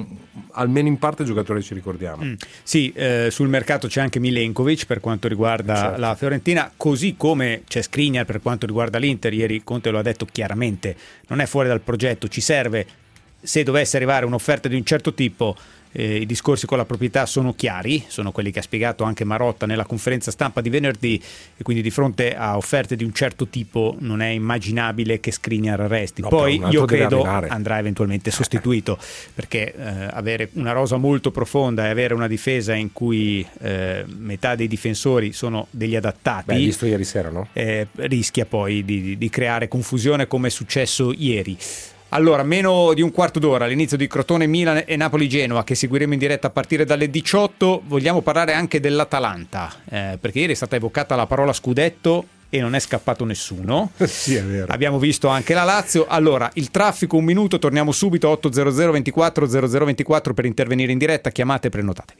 almeno in parte il giocatore che ci ricordiamo. Sì, sul mercato c'è anche Milenkovic per quanto riguarda la Fiorentina, così come c'è Skriniar per quanto riguarda l'Inter. Ieri Conte lo ha detto chiaramente, non è fuori dal progetto, ci serve, se dovesse arrivare un'offerta di un certo tipo. I discorsi con la proprietà sono chiari, sono quelli che ha spiegato anche Marotta nella conferenza stampa di venerdì, e quindi di fronte a offerte di un certo tipo non è immaginabile che Skriniar resti. Poi io credo andrà eventualmente sostituito, perché avere una rosa molto profonda e avere una difesa in cui metà dei difensori sono degli adattati, visto ieri sera, no? Rischia poi di creare confusione come è successo ieri. Allora, meno di un quarto d'ora all'inizio di Crotone, Milan e Napoli-Genoa, che seguiremo in diretta a partire dalle 18. Vogliamo parlare anche dell'Atalanta, perché ieri è stata evocata la parola scudetto e non è scappato nessuno. Sì, è vero. Abbiamo visto anche la Lazio. Allora, il traffico, un minuto, torniamo subito, 800 24 0024 per intervenire in diretta, chiamate e prenotatevi.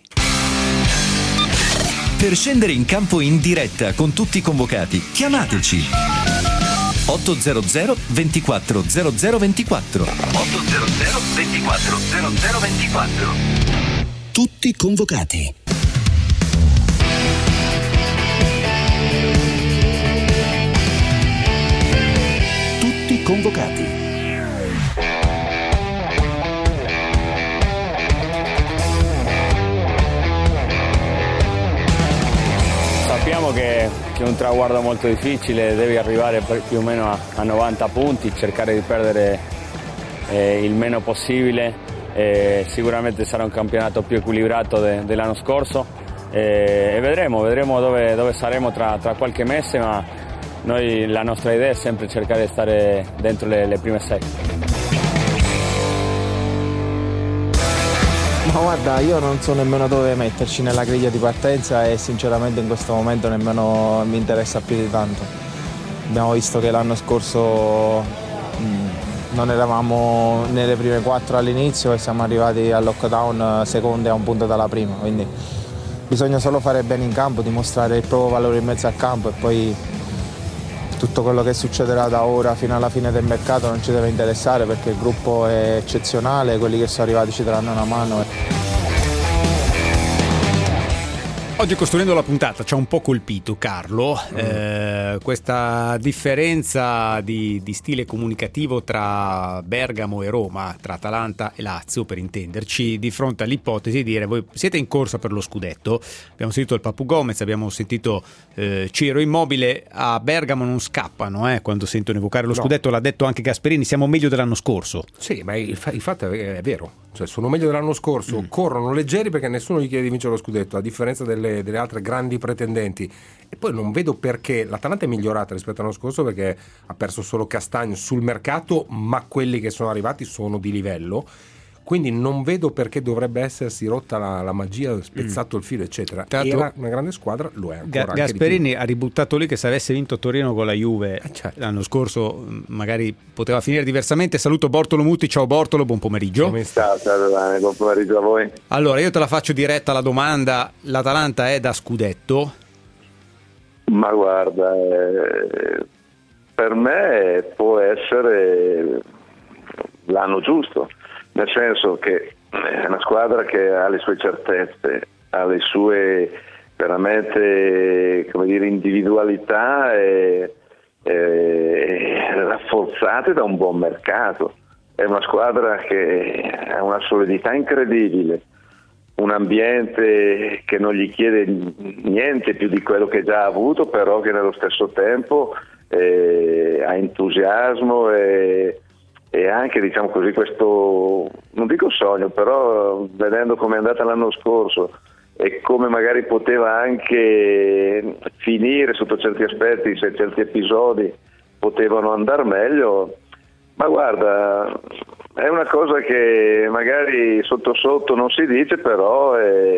Per scendere in campo in diretta con tutti i convocati, chiamateci 800 24 0024. 800 24 0024. Tutti convocati. Tutti convocati. Sappiamo che è un traguardo molto difficile, devi arrivare più o meno a 90 punti, cercare di perdere il meno possibile. Sicuramente sarà un campionato più equilibrato dell'anno scorso e vedremo dove saremo tra qualche mese, ma noi la nostra idea è sempre cercare di stare dentro le prime 6. Ma guarda, io non so nemmeno dove metterci nella griglia di partenza e sinceramente in questo momento nemmeno mi interessa più di tanto. Abbiamo visto che l'anno scorso non eravamo nelle prime 4 all'inizio e siamo arrivati al lockdown secondi a un punto dalla prima, quindi bisogna solo fare bene in campo, dimostrare il proprio valore in mezzo al campo e poi tutto quello che succederà da ora fino alla fine del mercato non ci deve interessare, perché il gruppo è eccezionale, quelli che sono arrivati ci daranno una mano. Oggi, costruendo la puntata, ci ha un po' colpito, Carlo, questa differenza di stile comunicativo tra Bergamo e Roma, tra Atalanta e Lazio, per intenderci, di fronte all'ipotesi di dire: voi siete in corsa per lo scudetto. Abbiamo sentito il Papu Gomez, abbiamo sentito Ciro Immobile. A Bergamo non scappano quando sentono evocare lo scudetto. L'ha detto anche Gasperini: siamo meglio dell'anno scorso. Sì, ma il fatto è vero, cioè sono meglio dell'anno scorso, corrono leggeri perché nessuno gli chiede di vincere lo scudetto, a differenza delle altre grandi pretendenti. E poi non vedo perché l'Atalanta è migliorata rispetto all'anno scorso, perché ha perso solo Castagno sul mercato, ma quelli che sono arrivati sono di livello, quindi non vedo perché dovrebbe essersi rotta la magia, spezzato il filo eccetera. Era una grande squadra, lo è ancora. Gasperini ha ributtato lì che se avesse vinto Torino con la Juve l'anno scorso magari poteva finire diversamente. Saluto Bortolo Muti. Ciao Bortolo, buon pomeriggio. Ciao Giovanni, buon pomeriggio a voi. Allora, io te la faccio diretta la domanda: l'Atalanta è da scudetto? Ma guarda, per me può essere l'anno giusto, nel senso che è una squadra che ha le sue certezze, ha le sue veramente, come dire, individualità rafforzate da un buon mercato. È una squadra che ha una solidità incredibile, un ambiente che non gli chiede niente più di quello che già ha avuto, però che nello stesso tempo ha entusiasmo e anche, diciamo così, questo, non dico sogno, però vedendo come è andata l'anno scorso e come magari poteva anche finire sotto certi aspetti, se certi episodi potevano andare meglio. Ma guarda, è una cosa che magari sotto sotto non si dice, però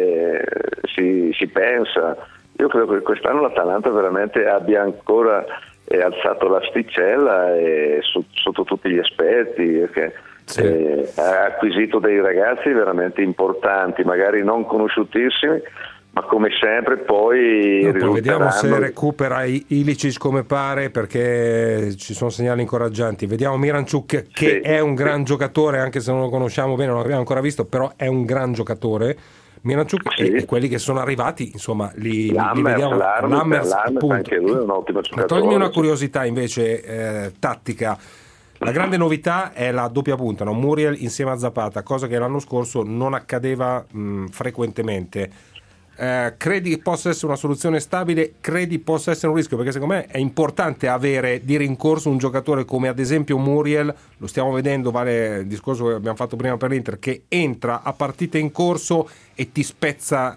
si pensa. Io credo che quest'anno l'Atalanta veramente abbia ancora alzato l'asticella sotto tutti gli aspetti, perché ha acquisito dei ragazzi veramente importanti, magari non conosciutissimi, ma come sempre poi vediamo se recupera Ilicic come pare, perché ci sono segnali incoraggianti. Vediamo Miranchuk che è un gran giocatore, anche se non lo conosciamo bene, non l'abbiamo ancora visto, però è un gran giocatore Miranchuk, e quelli che sono arrivati, insomma, li vediamo. Lammers, anche lui è un ottimo giocatore. Toglimi una curiosità invece tattica. La grande novità è la doppia punta, no? Muriel insieme a Zapata, cosa che l'anno scorso non accadeva frequentemente. Credi possa essere una soluzione stabile? Credi possa essere un rischio? Perché secondo me è importante avere di rincorso un giocatore come ad esempio Muriel, lo stiamo vedendo, vale il discorso che abbiamo fatto prima per l'Inter, che entra a partita in corso e ti spezza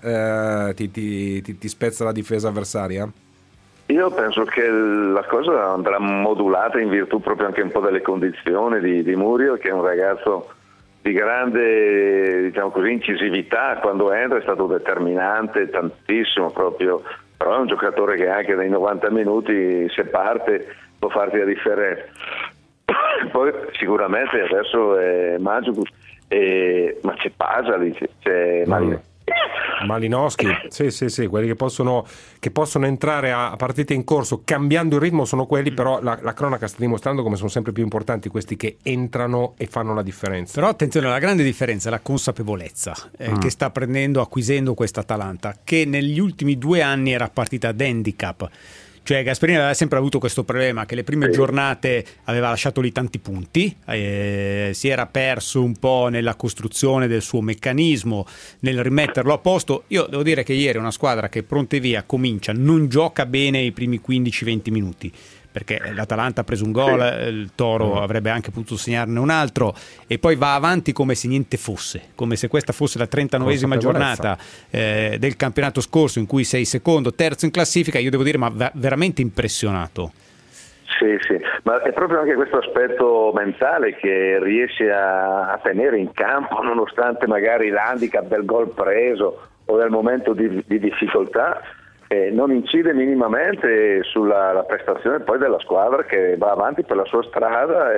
ti spezza la difesa avversaria? Io penso che la cosa andrà modulata in virtù proprio anche un po' delle condizioni di Muriel, che è un ragazzo di grande, diciamo così, incisività. Quando entra è stato determinante tantissimo proprio, però è un giocatore che anche nei 90 minuti, se parte, può farti la differenza. Poi sicuramente adesso è Magico, ma c'è Pasalic, c'è Malinowski, sì, quelli che possono entrare a partite in corso cambiando il ritmo sono quelli, però la cronaca sta dimostrando come sono sempre più importanti questi che entrano e fanno la differenza. Però attenzione, la grande differenza è la consapevolezza che sta acquisendo questa Atalanta, che negli ultimi 2 anni era partita ad handicap. Cioè Gasperini aveva sempre avuto questo problema, che le prime giornate aveva lasciato lì tanti punti, si era perso un po' nella costruzione del suo meccanismo, nel rimetterlo a posto. Io devo dire che ieri è una squadra che pronta e via comincia, non gioca bene i primi 15-20 minuti, perché l'Atalanta ha preso un gol, il Toro avrebbe anche potuto segnarne un altro, e poi va avanti come se niente fosse, come se questa fosse la 39esima giornata del campionato scorso, in cui sei secondo, terzo in classifica. Io devo dire, ma veramente impressionato. Sì, ma è proprio anche questo aspetto mentale che riesce a tenere in campo, nonostante magari l'handicap del gol preso o del momento di difficoltà. Non incide minimamente sulla prestazione poi della squadra, che va avanti per la sua strada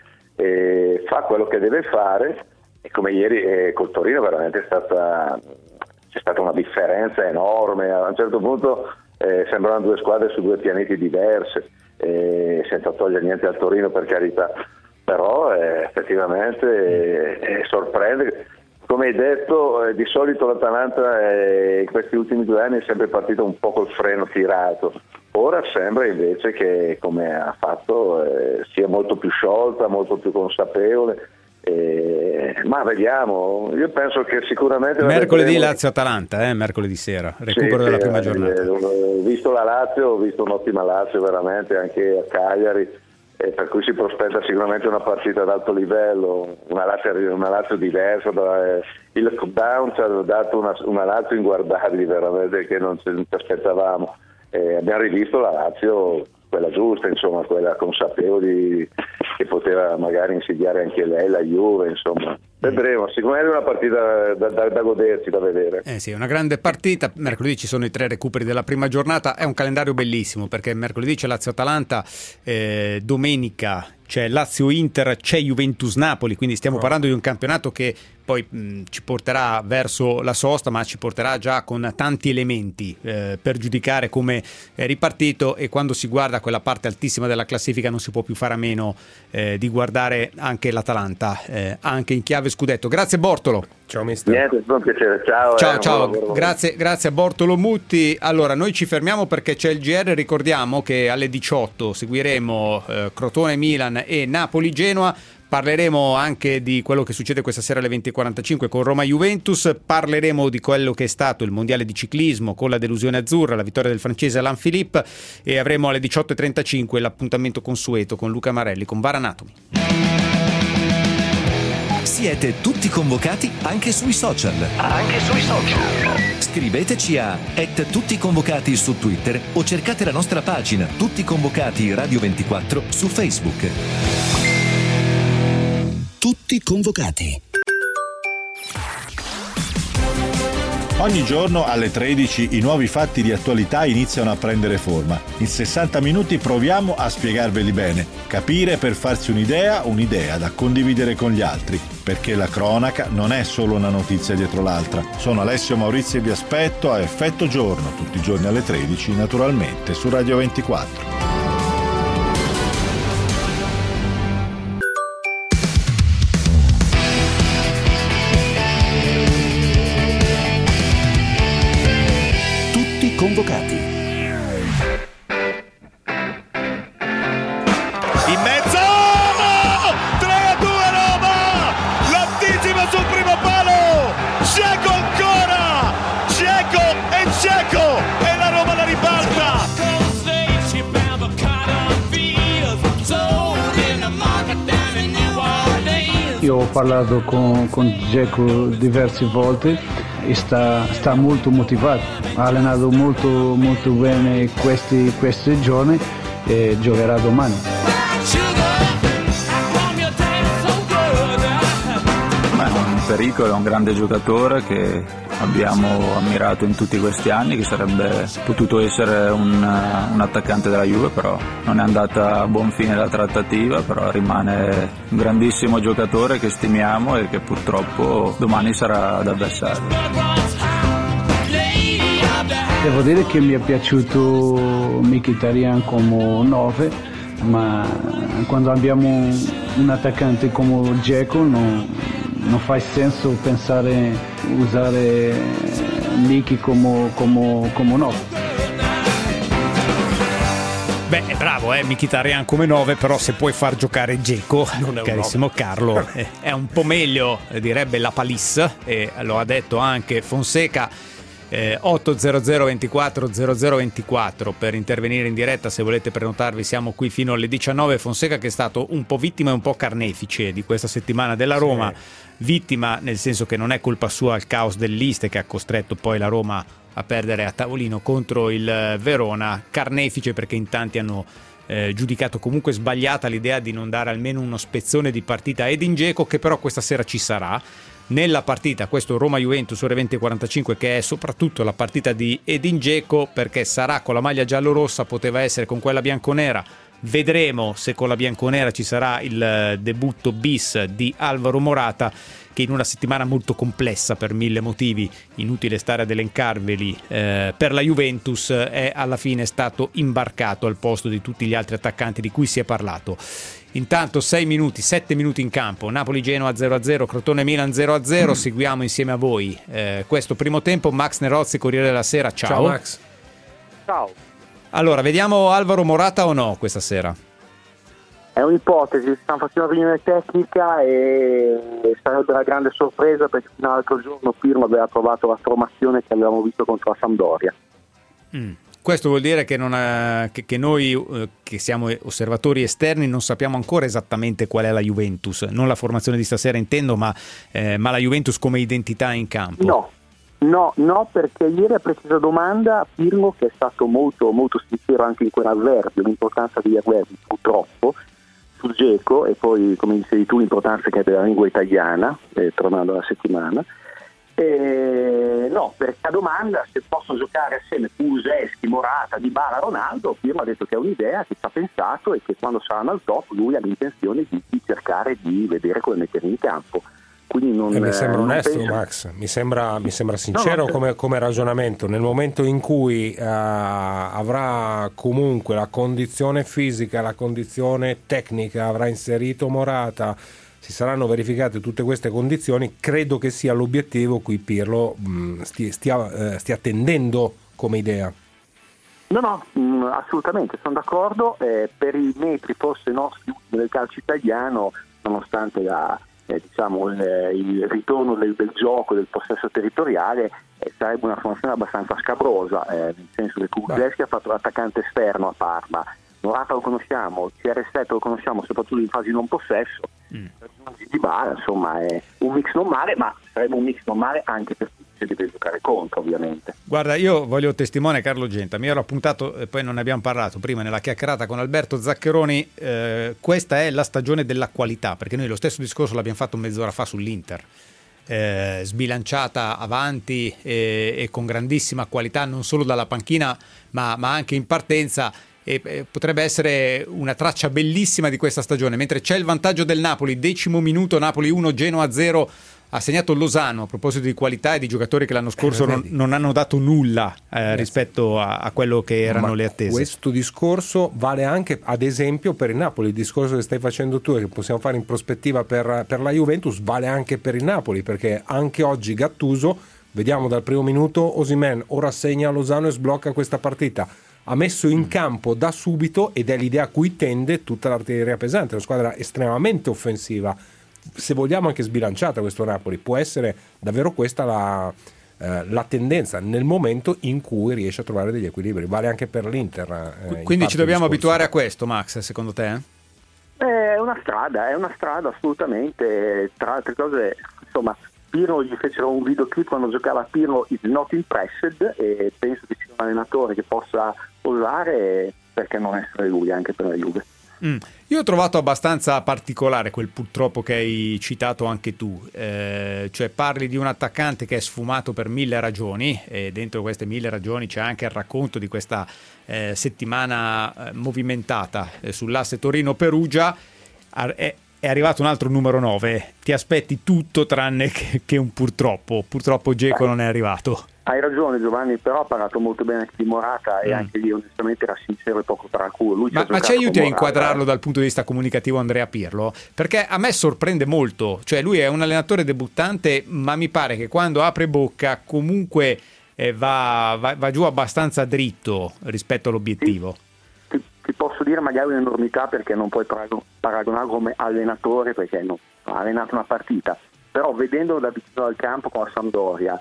e fa quello che deve fare, e come ieri col Torino veramente è stata c'è stata una differenza enorme, a un certo punto sembravano due squadre su due pianeti diversi, senza togliere niente al Torino, per carità, però effettivamente sorprende. Come hai detto, di solito l'Atalanta in questi ultimi 2 anni è sempre partita un po' col freno tirato, ora sembra invece che, come ha fatto, sia molto più sciolta, molto più consapevole, ma vediamo, io penso che sicuramente mercoledì Lazio-Atalanta, mercoledì sera, recupero della prima giornata. Ho visto la Lazio, ho visto un'ottima Lazio veramente anche a Cagliari, per cui si prospetta sicuramente una partita ad alto livello, una Lazio diversa. Il down ci ha dato una Lazio inguardabile veramente, che non ci aspettavamo. Abbiamo rivisto la Lazio, quella giusta, insomma, quella consapevole che poteva magari insidiare anche lei, la Juve, insomma. Vedremo, sicuramente è una partita da godersi, da vedere. Sì, una grande partita. Mercoledì ci sono i 3 recuperi della prima giornata. È un calendario bellissimo, perché mercoledì c'è Lazio-Atalanta, domenica c'è Lazio-Inter, c'è Juventus-Napoli, quindi stiamo parlando di un campionato che poi ci porterà verso la sosta, ma ci porterà già con tanti elementi per giudicare come è ripartito, e quando si guarda quella parte altissima della classifica non si può più fare a meno di guardare anche l'Atalanta, anche in chiave scudetto. Grazie Bortolo. Ciao mister. Niente, è un piacere. Ciao. Grazie a Bortolo Mutti. Allora, noi ci fermiamo perché c'è il GR. Ricordiamo che alle 18 seguiremo Crotone-Milan e Napoli-Genoa. Parleremo anche di quello che succede questa sera alle 20:45 con Roma-Juventus, parleremo di quello che è stato il mondiale di ciclismo con la delusione azzurra, la vittoria del francese Alain Philippe, e avremo alle 18:35 l'appuntamento consueto con Luca Marelli con VAR Anatomy. Siete tutti convocati anche sui social. Scriveteci a @tutticonvocati su Twitter o cercate la nostra pagina Tutti Convocati Radio 24 su Facebook. Tutti convocati. Ogni giorno alle 13 i nuovi fatti di attualità iniziano a prendere forma. In 60 minuti proviamo a spiegarveli bene, capire per farsi un'idea da condividere con gli altri, perché la cronaca non è solo una notizia dietro l'altra. Sono Alessio Maurizio e vi aspetto a Effetto Giorno, tutti i giorni alle 13, naturalmente su Radio 24. Convocati. In mezzo 3-2 Roma, l'anticipo sul primo palo, Dzeko ancora, Dzeko e la Roma la ribalta. Io ho parlato con Dzeko diverse volte e sta molto motivato, ha allenato molto bene questi giorni e giocherà domani. È un pericolo, è un grande giocatore che abbiamo ammirato in tutti questi anni, che sarebbe potuto essere un attaccante della Juve, però non è andata a buon fine la trattativa, però rimane un grandissimo giocatore che stimiamo e che purtroppo domani sarà d'avversario. Devo dire che mi è piaciuto Mkhitaryan come 9, ma quando abbiamo un attaccante come Dzeko non fa senso pensare usare Miki come 9. Beh, è bravo, Mkhitaryan come 9, però se puoi far giocare Dzeko, carissimo Carlo, è un po' meglio, direbbe la Palisse, e lo ha detto anche Fonseca. 800 24 0024 per intervenire in diretta, se volete prenotarvi siamo qui fino alle 19. Fonseca, che è stato un po' vittima e un po' carnefice di questa settimana della Roma, vittima nel senso che non è colpa sua il caos dell'Iste che ha costretto poi la Roma a perdere a tavolino contro il Verona, carnefice perché in tanti hanno giudicato comunque sbagliata l'idea di non dare almeno uno spezzone di partita a Edin Dzeko, che però questa sera ci sarà nella partita, questo Roma-Juventus ore 20:45, che è soprattutto la partita di Edin Dzeko, perché sarà con la maglia giallorossa, poteva essere con quella bianconera, vedremo se con la bianconera ci sarà il debutto bis di Alvaro Morata, che in una settimana molto complessa per 1000 motivi, inutile stare ad elencarveli, per la Juventus è alla fine stato imbarcato al posto di tutti gli altri attaccanti di cui si è parlato. Intanto 7 minuti in campo, Napoli-Genoa 0-0, Crotone-Milan 0-0, seguiamo insieme a voi questo primo tempo. Max Nerozzi, Corriere della Sera, ciao. Ciao Max. Ciao. Allora, vediamo Alvaro Morata o no questa sera? È un'ipotesi, si stanno facendo una riunione tecnica e sarebbe una grande sorpresa perché fino all'altro giorno Pirlo aveva provato la formazione che avevamo visto contro la Sampdoria. Questo vuol dire che, che noi che siamo osservatori esterni non sappiamo ancora esattamente qual è la Juventus, non la formazione di stasera intendo, ma la Juventus come identità in campo. No, perché ieri a precisa domanda Pirlo, che è stato molto, molto sincero anche in quell'avverbio, l'importanza degli avverbi purtroppo, su Dzeko, e poi come dicevi tu l'importanza che è della lingua italiana, tornando alla settimana. No, perché a domanda se possono giocare assieme Kulusevski, Morata, Dybala, Ronaldo, Pirlo ha detto che è un'idea che ci ha pensato e che quando saranno al top lui ha l'intenzione di cercare di vedere come mettere in campo. Quindi mi sembra onesto, penso... Max, mi sembra sincero come ragionamento. Nel momento in cui avrà comunque la condizione fisica, la condizione tecnica, avrà inserito Morata, si saranno verificate tutte queste condizioni, credo che sia l'obiettivo cui Pirlo stia tendendo come idea. No, assolutamente, sono d'accordo. Per i metri forse nostri ultimi del calcio italiano, nonostante il ritorno del gioco, del possesso territoriale, sarebbe una formazione abbastanza scabrosa, nel senso che Kulusevski ha fatto l'attaccante esterno a Parma, Morata lo conosciamo, CR7 lo conosciamo soprattutto in fasi non possesso, Dybala, insomma è un mix non male, ma sarebbe un mix non male anche per chi si deve giocare contro, ovviamente. Guarda, io voglio testimone Carlo Genta, mi ero appuntato e poi non ne abbiamo parlato prima nella chiacchierata con Alberto Zaccheroni, questa è la stagione della qualità, perché noi lo stesso discorso l'abbiamo fatto mezz'ora fa sull'Inter, sbilanciata avanti e con grandissima qualità non solo dalla panchina ma anche in partenza, e potrebbe essere una traccia bellissima di questa stagione, mentre c'è il vantaggio del Napoli, 10° minuto, Napoli 1, Genoa 0, ha segnato Lozano a proposito di qualità e di giocatori che l'anno scorso non hanno dato nulla rispetto a quello che erano le attese. Questo discorso vale anche ad esempio per il Napoli, il discorso che stai facendo tu e che possiamo fare in prospettiva per la Juventus vale anche per il Napoli, perché anche oggi Gattuso, vediamo dal primo minuto, Osimhen ora segna Lozano e sblocca questa partita, ha messo in campo da subito, ed è l'idea a cui tende tutta l'artiglieria pesante, una squadra estremamente offensiva, se vogliamo anche sbilanciata. Questo Napoli può essere davvero questa la tendenza nel momento in cui riesce a trovare degli equilibri, vale anche per l'Inter. Quindi ci dobbiamo abituare a questo, Max, secondo te? È una strada assolutamente. Tra altre cose, insomma, Pirlo gli fecero un videoclip quando giocava Pirlo is not impressed, e penso che sia un allenatore che possa osare, perché non essere lui anche per la Juve. Io ho trovato abbastanza particolare quel purtroppo che hai citato anche tu, cioè parli di un attaccante che è sfumato per 1000 ragioni, e dentro queste 1000 ragioni c'è anche il racconto di questa settimana movimentata sull'asse Torino-Perugia. È arrivato un altro numero 9, ti aspetti tutto tranne che un purtroppo Dzeko non è arrivato. Hai ragione Giovanni, però ha parlato molto bene anche di Morata e anche lì onestamente era sincero e poco paraculo. Ma ci aiuti a inquadrarlo dal punto di vista comunicativo Andrea Pirlo? Perché a me sorprende molto, cioè lui è un allenatore debuttante, ma mi pare che quando apre bocca comunque va giù abbastanza dritto rispetto all'obiettivo. Ti posso dire magari un'enormità, perché non puoi paragonarlo come allenatore, perché non ha allenato una partita, però vedendolo da vicino al campo con la Sampdoria,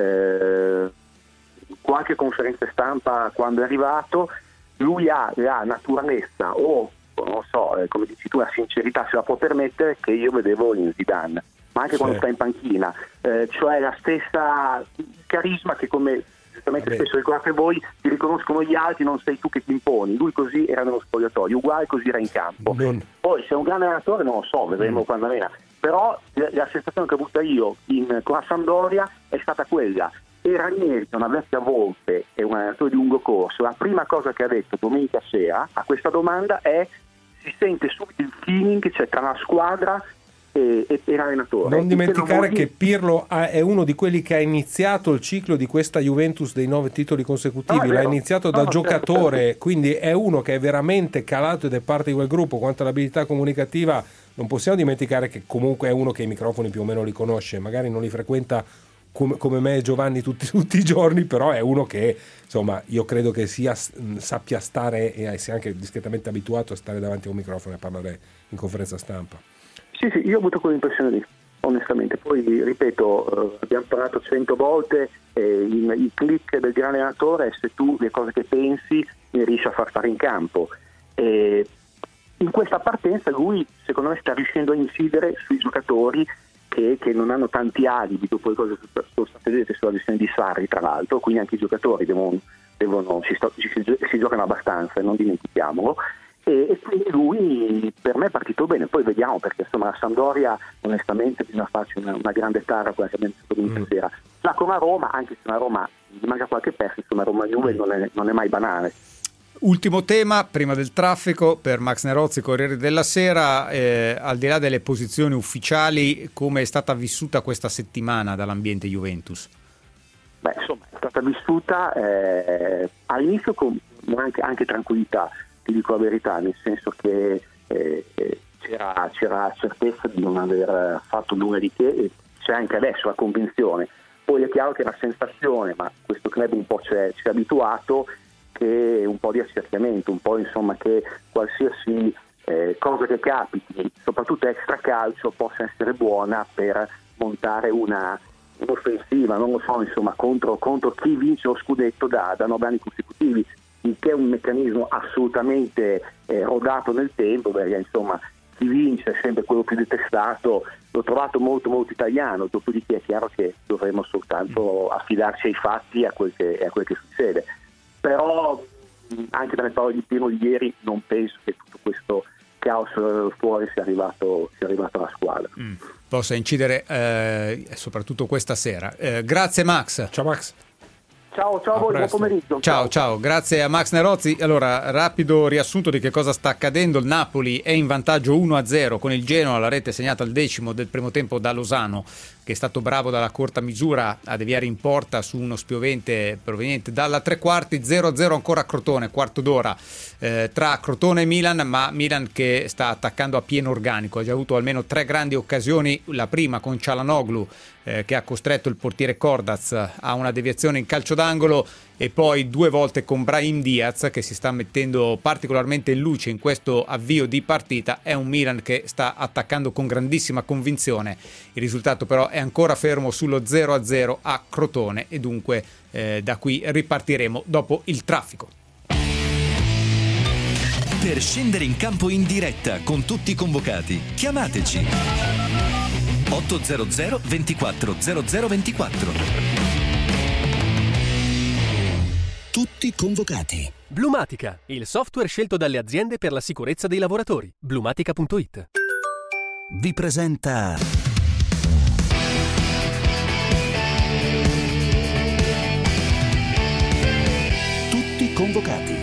qualche conferenza stampa quando è arrivato, lui ha la naturalezza o non so, come dici tu, la sincerità, se la può permettere, che io vedevo in Zidane, ma anche quando sta in panchina, cioè la stessa carisma che, come giustamente spesso ricordate voi, ti riconoscono gli altri, non sei tu che ti imponi. Lui così era nello spogliatoio, uguale così era in campo. Poi se è un grande allenatore non lo so, vedremo quando allena, però la sensazione che ho avuta io con la Sampdoria è stata quella. E Ranieri, una vecchia Volpe e un allenatore di lungo corso, la prima cosa che ha detto domenica sera a questa domanda è: si sente subito il feeling che c'è tra la squadra e l'allenatore. Non dimenticare che Pirlo è uno di quelli che ha iniziato il ciclo di questa Juventus dei 9 titoli consecutivi, l'ha iniziato da giocatore, certo. Quindi è uno che è veramente calato ed è parte di quel gruppo. Quanto all'abilità comunicativa, non possiamo dimenticare che comunque è uno che i microfoni più o meno li conosce, magari non li frequenta come me e Giovanni tutti i giorni, però è uno che, insomma, io credo che sappia stare e sia anche discretamente abituato a stare davanti a un microfono e a parlare in conferenza stampa. Sì, io ho avuto quell'impressione lì, onestamente. Poi, ripeto, abbiamo parlato 100 volte, il click del grande allenatore è se tu le cose che pensi ne riesci a far fare in campo. In questa partenza lui, secondo me, sta riuscendo a incidere sui giocatori che non hanno tanti alibi dopo le cose che sono state dette sulla gestione di Sarri, tra l'altro, quindi anche i giocatori si giocano abbastanza, non dimentichiamolo. E quindi lui per me è partito bene, poi vediamo, perché insomma la Sampdoria onestamente bisogna farci una grande tara, quella che abbiamo visto domenica sera. La con la Roma, anche se la Roma gli manca qualche pezzo, insomma Roma-Juve non è mai banale. Ultimo tema prima del traffico per Max Nerozzi, Corriere della Sera, al di là delle posizioni ufficiali, come è stata vissuta questa settimana dall'ambiente Juventus? Beh, insomma, è stata vissuta all'inizio con anche tranquillità, ti dico la verità, nel senso che c'era certezza di non aver fatto nulla di che, e c'è anche adesso la convinzione. Poi è chiaro che la sensazione, ma questo club un po' ci è abituato, che un po' di accerchiamento, un po' insomma che qualsiasi cosa che capiti, soprattutto extra calcio, possa essere buona per montare un'offensiva, non lo so, insomma, contro chi vince lo scudetto da 9 anni consecutivi, il che è un meccanismo assolutamente rodato nel tempo, perché insomma chi vince è sempre quello più detestato. L'ho trovato molto molto italiano, dopodiché è chiaro che dovremmo soltanto affidarci ai fatti, a quel che succede. Però anche dalle parole di Pirlo di ieri non penso che tutto questo caos fuori sia arrivato alla squadra. Possa incidere soprattutto questa sera. Grazie Max. Ciao Max. Ciao a voi, buon pomeriggio. Ciao, grazie a Max Nerozzi. Allora, rapido riassunto di che cosa sta accadendo. Il Napoli è in vantaggio 1-0 con il Genoa, la rete segnata al 10° del primo tempo da Lozano, che è stato bravo dalla corta misura a deviare in porta su uno spiovente proveniente dalla tre quarti. 0-0 ancora a Crotone, quarto d'ora tra Crotone e Milan, ma Milan che sta attaccando a pieno organico, ha già avuto almeno 3 grandi occasioni, la prima con Çalhanoğlu che ha costretto il portiere Cordaz a una deviazione in calcio d'angolo, e poi 2 volte con Brahim Diaz, che si sta mettendo particolarmente in luce in questo avvio di partita. È un Milan che sta attaccando con grandissima convinzione. Il risultato però è ancora fermo sullo 0-0 a Crotone, e dunque da qui ripartiremo dopo il traffico. Per scendere in campo in diretta con tutti i convocati, chiamateci 800 24 0024. Tutti convocati. Blumatica, il software scelto dalle aziende per la sicurezza dei lavoratori. Blumatica.it Vi presenta Tutti convocati.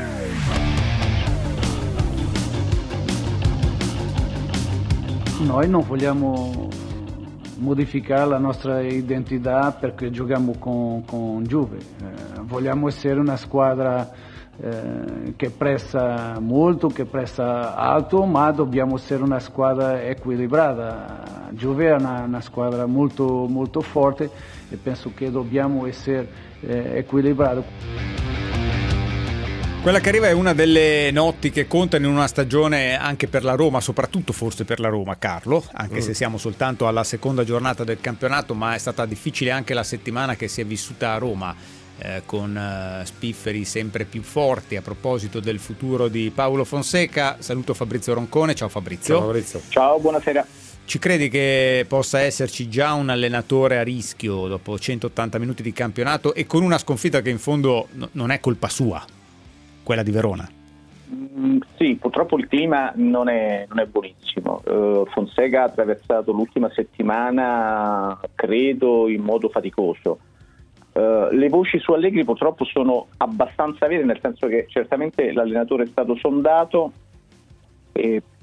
Noi non vogliamo modificare la nostra identità perché giochiamo con Juve. Vogliamo essere una squadra che pressa molto, che pressa alto, ma dobbiamo essere una squadra equilibrata. Juve è una squadra molto, molto forte e penso che dobbiamo essere equilibrati. Quella che arriva è una delle notti che contano in una stagione anche per la Roma, soprattutto forse per la Roma, Carlo, anche se siamo soltanto alla seconda giornata del campionato, ma è stata difficile anche la settimana che si è vissuta a Roma, con spifferi sempre più forti. A proposito del futuro di Paulo Fonseca, saluto Fabrizio Roncone. Ciao Fabrizio. Ciao Fabrizio. Ciao, buonasera. Ci credi che possa esserci già un allenatore a rischio dopo 180 minuti di campionato e con una sconfitta che in fondo non è colpa sua, quella di Verona? Sì, purtroppo il clima non è buonissimo. Fonseca ha attraversato l'ultima settimana, credo, in modo faticoso. Le voci su Allegri purtroppo sono abbastanza vere, nel senso che certamente l'allenatore è stato sondato, e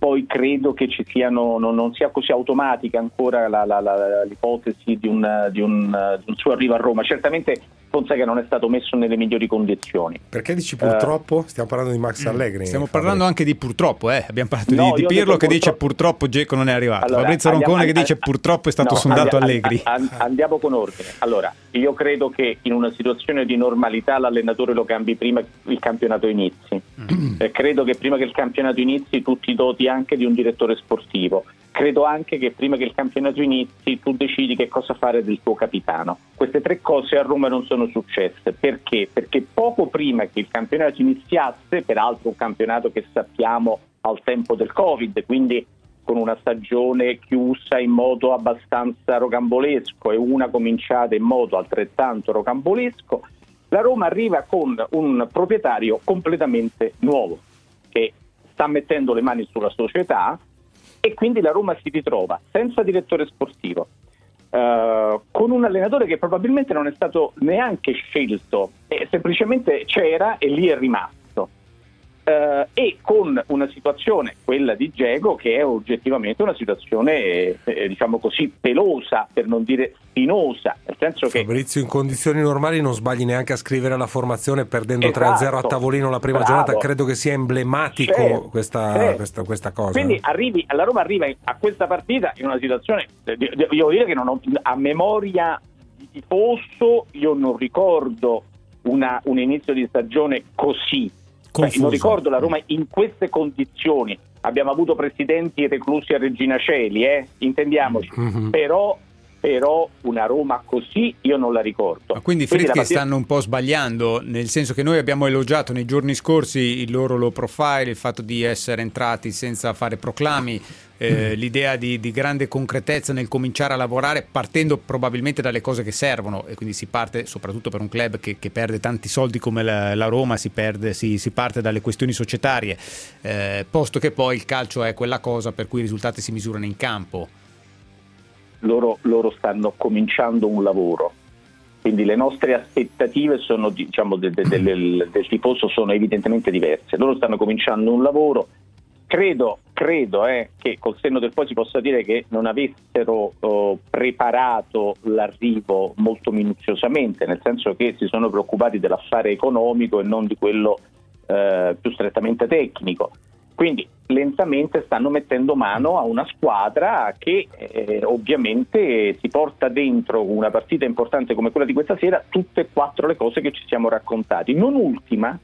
poi credo che ci siano, non sia così automatica ancora l'ipotesi di un suo arrivo a Roma. Certamente Fonseca non è stato messo nelle migliori condizioni. Perché dici purtroppo? Stiamo parlando di Max Allegri. Stiamo parlando anche di purtroppo, abbiamo parlato di Pirlo che dice purtroppo Dzeko non è arrivato. Allora, Fabrizio Roncone che dice purtroppo è stato sondato Allegri. Andiamo con ordine. Allora, io credo che in una situazione di normalità l'allenatore lo cambi prima che il campionato inizi. Credo che prima che il campionato inizi tu ti doti anche di un direttore sportivo. Credo anche che prima che il campionato inizi tu decidi che cosa fare del tuo capitano. Queste tre cose a Roma non sono successe. Perché? Perché poco prima che il campionato iniziasse, peraltro un campionato che sappiamo al tempo del Covid, quindi con una stagione chiusa in modo abbastanza rocambolesco e una cominciata in modo altrettanto rocambolesco, la Roma arriva con un proprietario completamente nuovo che sta mettendo le mani sulla società, e quindi la Roma si ritrova senza direttore sportivo, con un allenatore che probabilmente non è stato neanche scelto, semplicemente c'era e lì è rimasto, e con una situazione, quella di Dzeko, che è oggettivamente una situazione diciamo così pelosa, per non dire spinosa, nel senso che Fabrizio, in condizioni normali non sbagli neanche a scrivere la formazione perdendo 3-0 a tavolino la prima giornata. Credo che sia emblematico questa cosa. Quindi la Roma arriva a questa partita in una situazione, devo dire che non ho, a memoria di tifoso, io non ricordo un inizio di stagione così. Non ricordo la Roma in queste condizioni. Abbiamo avuto presidenti reclusi a Regina Coeli, intendiamoci, però una Roma così io non la ricordo. Ma quindi Friedkin stanno un po' sbagliando, nel senso che noi abbiamo elogiato nei giorni scorsi il loro low profile, il fatto di essere entrati senza fare proclami, l'idea di grande concretezza nel cominciare a lavorare, partendo probabilmente dalle cose che servono, e quindi si parte, soprattutto per un club che perde tanti soldi come la Roma, si parte dalle questioni societarie, posto che poi il calcio è quella cosa per cui i risultati si misurano in campo. Loro stanno cominciando un lavoro, quindi le nostre aspettative sono, diciamo, del tifoso sono evidentemente diverse. Loro stanno cominciando un lavoro. Credo che col senno del poi si possa dire che non avessero preparato l'arrivo molto minuziosamente, nel senso che si sono preoccupati dell'affare economico e non di quello più strettamente tecnico. Quindi lentamente stanno mettendo mano a una squadra che ovviamente si porta dentro una partita importante come quella di questa sera tutte e quattro le cose che ci siamo raccontati. Non ultima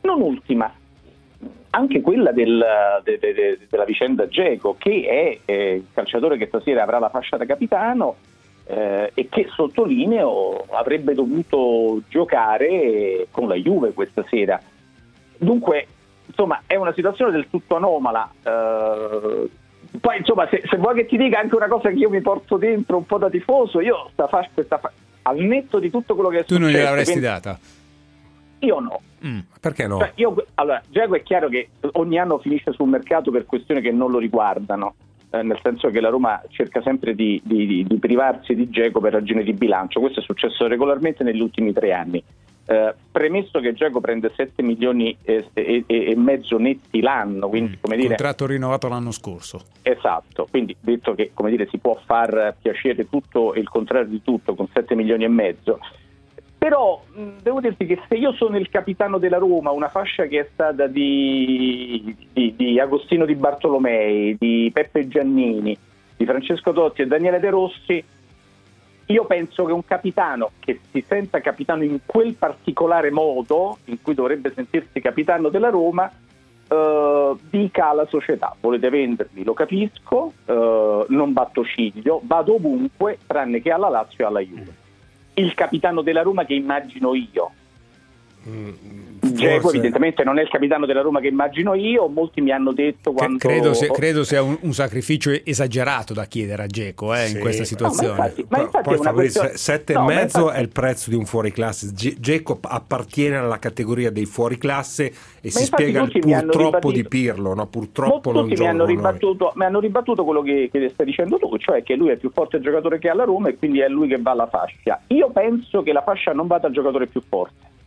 anche quella della vicenda Dzeko, che è il calciatore che stasera avrà la fascia da capitano e che, sottolineo, avrebbe dovuto giocare con la Juve questa sera. Dunque, insomma, è una situazione del tutto anomala. Poi, insomma, se vuoi che ti dica anche una cosa che io mi porto dentro un po' da tifoso, io al netto di tutto quello che è successo, tu non gliel'avresti data? Io no. Perché no? Allora, Dzeko è chiaro che ogni anno finisce sul mercato per questioni che non lo riguardano, nel senso che la Roma cerca sempre di privarsi di Dzeko per ragioni di bilancio. Questo è successo regolarmente negli ultimi 3 anni. Premesso che Dzeko prende 7 milioni e mezzo netti l'anno, quindi contratto rinnovato l'anno scorso. Esatto, quindi detto che si può far piacere tutto e il contrario di tutto con 7 milioni e mezzo. Però devo dirti che se io sono il capitano della Roma, una fascia che è stata di Agostino Di Bartolomei, di Peppe Giannini, di Francesco Totti e Daniele De Rossi, io penso che un capitano che si senta capitano in quel particolare modo in cui dovrebbe sentirsi capitano della Roma dica alla società: volete venderli, lo capisco, non batto ciglio, vado ovunque tranne che alla Lazio e alla Juve. Il capitano della Roma che immagino io. Dzeko evidentemente non è il capitano della Roma che immagino io. Molti mi hanno detto quando credo sia un sacrificio esagerato da chiedere a Dzeko in questa situazione. Ma infatti poi Fabrizio, 7,5 è il prezzo di un fuoriclasse. Dzeko appartiene alla categoria dei fuoriclasse e si spiega il purtroppo di Pirlo, no? Purtroppo non tutti mi hanno ribattuto quello che stai dicendo tu, cioè che lui è il più forte giocatore che ha la Roma e quindi è lui che va alla fascia. Io penso che la fascia non vada al giocatore più forte.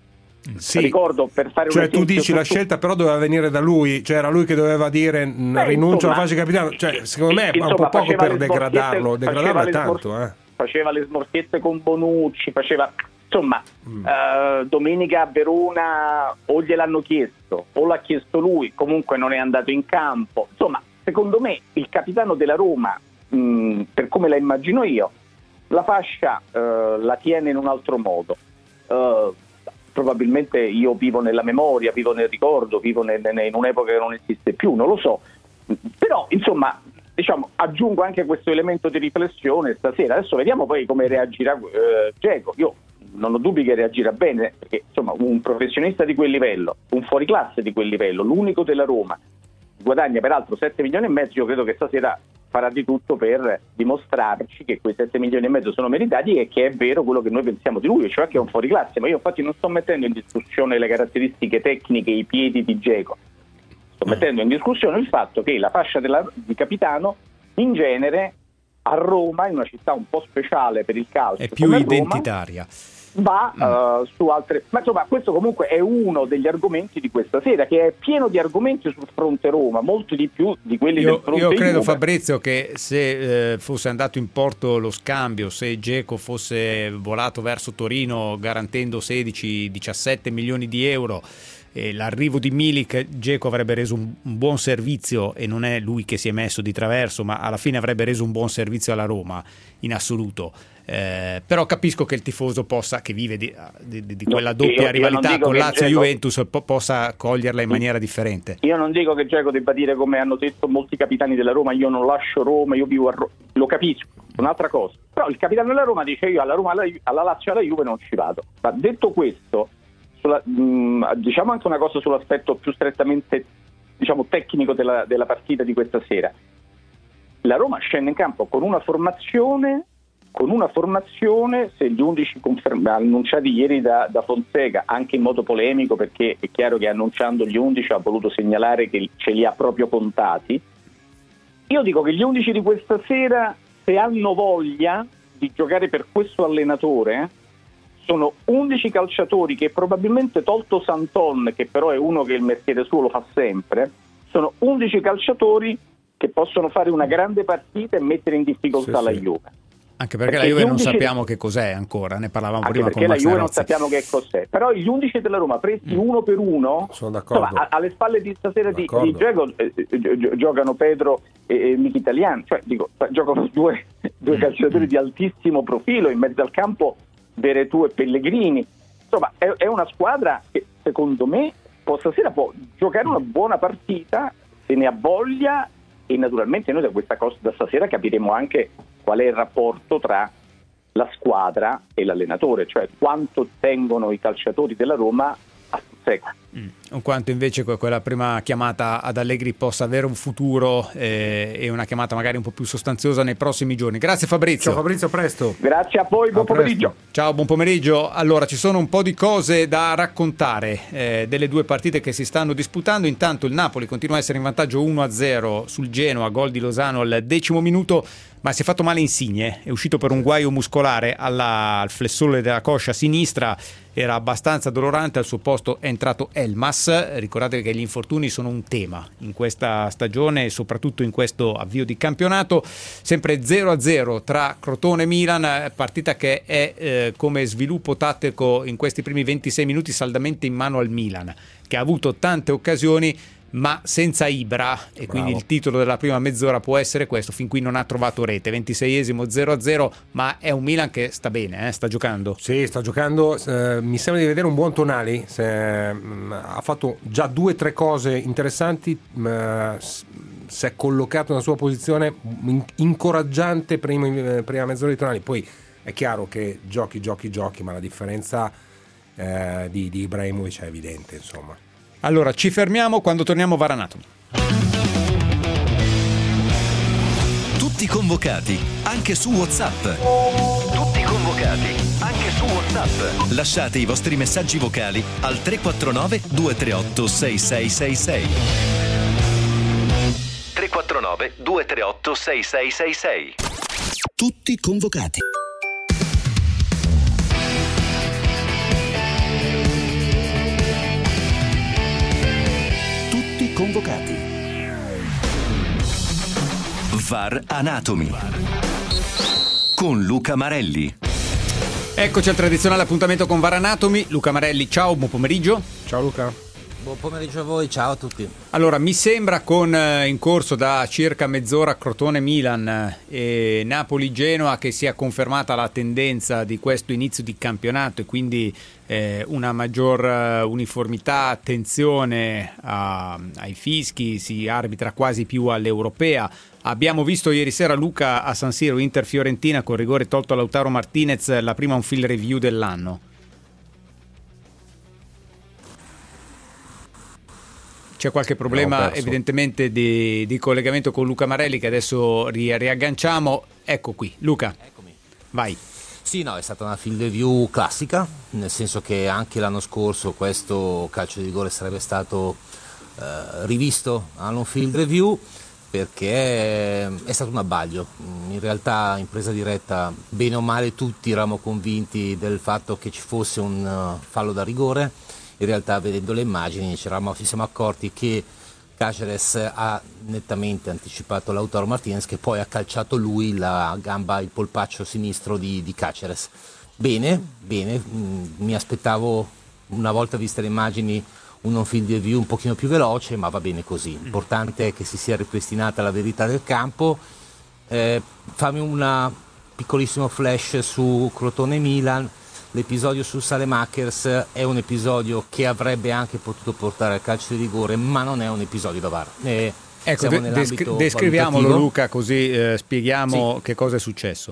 Sì. Ricordo, per fare cioè un esempio, tu dici la scelta però doveva venire da lui, cioè era lui che doveva dire rinuncio alla fascia di capitano, cioè secondo me è un po' poco per degradarlo è tanto. Faceva le smorfiette con Bonucci, insomma, domenica a Verona o gliel'hanno chiesto o l'ha chiesto lui, comunque non è andato in campo. Insomma, secondo me il capitano della Roma, per come la immagino io, la fascia la tiene in un altro modo. Probabilmente io vivo nella memoria, vivo nel ricordo, vivo in un'epoca che non esiste più, non lo so. Però, insomma, diciamo, aggiungo anche questo elemento di riflessione stasera. Adesso vediamo poi come reagirà Dzeko. Io non ho dubbi che reagirà bene, perché insomma un professionista di quel livello, un fuoriclasse di quel livello, l'unico della Roma, guadagna peraltro 7 milioni e mezzo. Io credo che stasera farà di tutto per dimostrarci che quei 7 milioni e mezzo sono meritati e che è vero quello che noi pensiamo di lui, cioè che è un fuoriclasse. Ma io infatti non sto mettendo in discussione le caratteristiche tecniche, i piedi di Dzeko, sto mettendo in discussione il fatto che la fascia di capitano in genere a Roma, in una città un po' speciale per il calcio, è più identitaria, va su altre, ma insomma questo comunque è uno degli argomenti di questa sera, che è pieno di argomenti sul fronte Roma, molti di più di quelli del fronte Io credo, Juve. Fabrizio, che se fosse andato in porto lo scambio, se Dzeko fosse volato verso Torino garantendo 16-17 milioni di euro, l'arrivo di Milik, Dzeko avrebbe reso un buon servizio, e non è lui che si è messo di traverso, ma alla fine avrebbe reso un buon servizio alla Roma in assoluto. Però capisco che il tifoso che vive di quella doppia rivalità con Lazio e Juventus possa coglierla in maniera differente. Io non dico che Dzeko debba dire, come hanno detto molti capitani della Roma, io non lascio Roma, io vivo a Roma. Lo capisco, un'altra cosa. Però il capitano della Roma dice: io alla Roma, alla Lazio e alla Juve non ci vado. Ma detto questo, diciamo anche una cosa sull'aspetto più strettamente, diciamo, tecnico della partita di questa sera. La Roma scende in campo con una formazione, se gli 11 annunciati ieri da Fonseca, anche in modo polemico, perché è chiaro che annunciando gli 11 ha voluto segnalare che ce li ha proprio contati. Io dico che gli 11 di questa sera, se hanno voglia di giocare per questo allenatore, sono 11 calciatori che probabilmente, tolto Santon, che però è uno che il mestiere suo lo fa sempre, sono 11 calciatori che possono fare una grande partita e mettere in difficoltà la Juve. Anche perché la Juve non sappiamo che cos'è ancora, ne parlavamo anche prima con Max Nerozzi. Perché la Juve non sappiamo che cos'è, però gli 11 della Roma presi uno per uno, sono d'accordo. Insomma, alle spalle di stasera di Dzeko giocano Pedro e Mkhitaryan, cioè dico, giocano due calciatori di altissimo profilo, in mezzo al campo Veretù e Pellegrini. Insomma, è una squadra che secondo me stasera può giocare una buona partita se ne ha voglia, e naturalmente noi da stasera capiremo anche qual è il rapporto tra la squadra e l'allenatore, cioè quanto tengono i calciatori della Roma a Fonseca. O quanto invece quella prima chiamata ad Allegri possa avere un futuro e una chiamata magari un po' più sostanziosa nei prossimi giorni. Grazie Fabrizio. Ciao Fabrizio, a presto. Grazie a voi, buon pomeriggio. Ciao, buon pomeriggio. Allora, ci sono un po' di cose da raccontare delle due partite che si stanno disputando. Intanto il Napoli continua a essere in vantaggio 1-0 sul Genoa, gol di Lozano al 10° minuto, ma si è fatto male Insigne, è uscito per un guaio muscolare al flessore della coscia sinistra, era abbastanza dolorante, al suo posto è entrato Elmas. Ricordate che gli infortuni sono un tema in questa stagione e soprattutto in questo avvio di campionato. Sempre 0-0 tra Crotone e Milan, partita che è come sviluppo tattico in questi primi 26 minuti saldamente in mano al Milan, che ha avuto tante occasioni ma senza Ibra, e quindi il titolo della prima mezz'ora può essere questo: fin qui non ha trovato rete. 26esimo 0-0, ma è un Milan che sta bene, sta giocando. Sì, sta giocando, mi sembra di vedere un buon Tonali, ha fatto già 2 o 3 cose interessanti, si è collocato nella sua posizione incoraggiante prima mezz'ora di Tonali. Poi è chiaro che giochi, ma la differenza di Ibrahimovic è evidente, insomma. Allora, ci fermiamo, quando torniamo Varanatomi. Tutti convocati, anche su WhatsApp. Tutti convocati, anche su WhatsApp. Lasciate i vostri messaggi vocali al 349 238 6666. 349 238 6666. Tutti convocati. convocati. VAR Anatomy con Luca Marelli. Eccoci al tradizionale appuntamento con VAR Anatomy. Luca Marelli, ciao, buon pomeriggio. Ciao Luca. Buon pomeriggio a voi, ciao a tutti. Allora, mi sembra con in corso da circa mezz'ora Crotone-Milan e Napoli-Genoa che sia confermata la tendenza di questo inizio di campionato e quindi una maggior uniformità, attenzione ai fischi, si arbitra quasi più all'europea. Abbiamo visto ieri sera, Luca, a San Siro Inter-Fiorentina con rigore tolto a Lautaro Martinez, la prima on-field review dell'anno. C'è qualche problema evidentemente di collegamento con Luca Marelli che adesso riagganciamo. Ecco qui, Luca, eccomi. Vai. Sì, no, è stata una field review classica, nel senso che anche l'anno scorso questo calcio di rigore sarebbe stato rivisto all'on field review perché è stato un abbaglio. In realtà in presa diretta bene o male tutti eravamo convinti del fatto che ci fosse un fallo da rigore. In realtà vedendo le immagini ci siamo accorti che Cáceres ha nettamente anticipato Lautaro Martinez, che poi ha calciato lui la gamba, il polpaccio sinistro di Cáceres. Bene, mi aspettavo, una volta viste le immagini, un on-field review un pochino più veloce, ma va bene così. L'importante è che si sia ripristinata la verità del campo. Fammi un piccolissimo flash su Crotone-Milan. L'episodio su Saelemaekers è un episodio che avrebbe anche potuto portare al calcio di rigore, ma non è un episodio da VAR. Ecco, descriviamolo Luca, così spieghiamo che cosa è successo.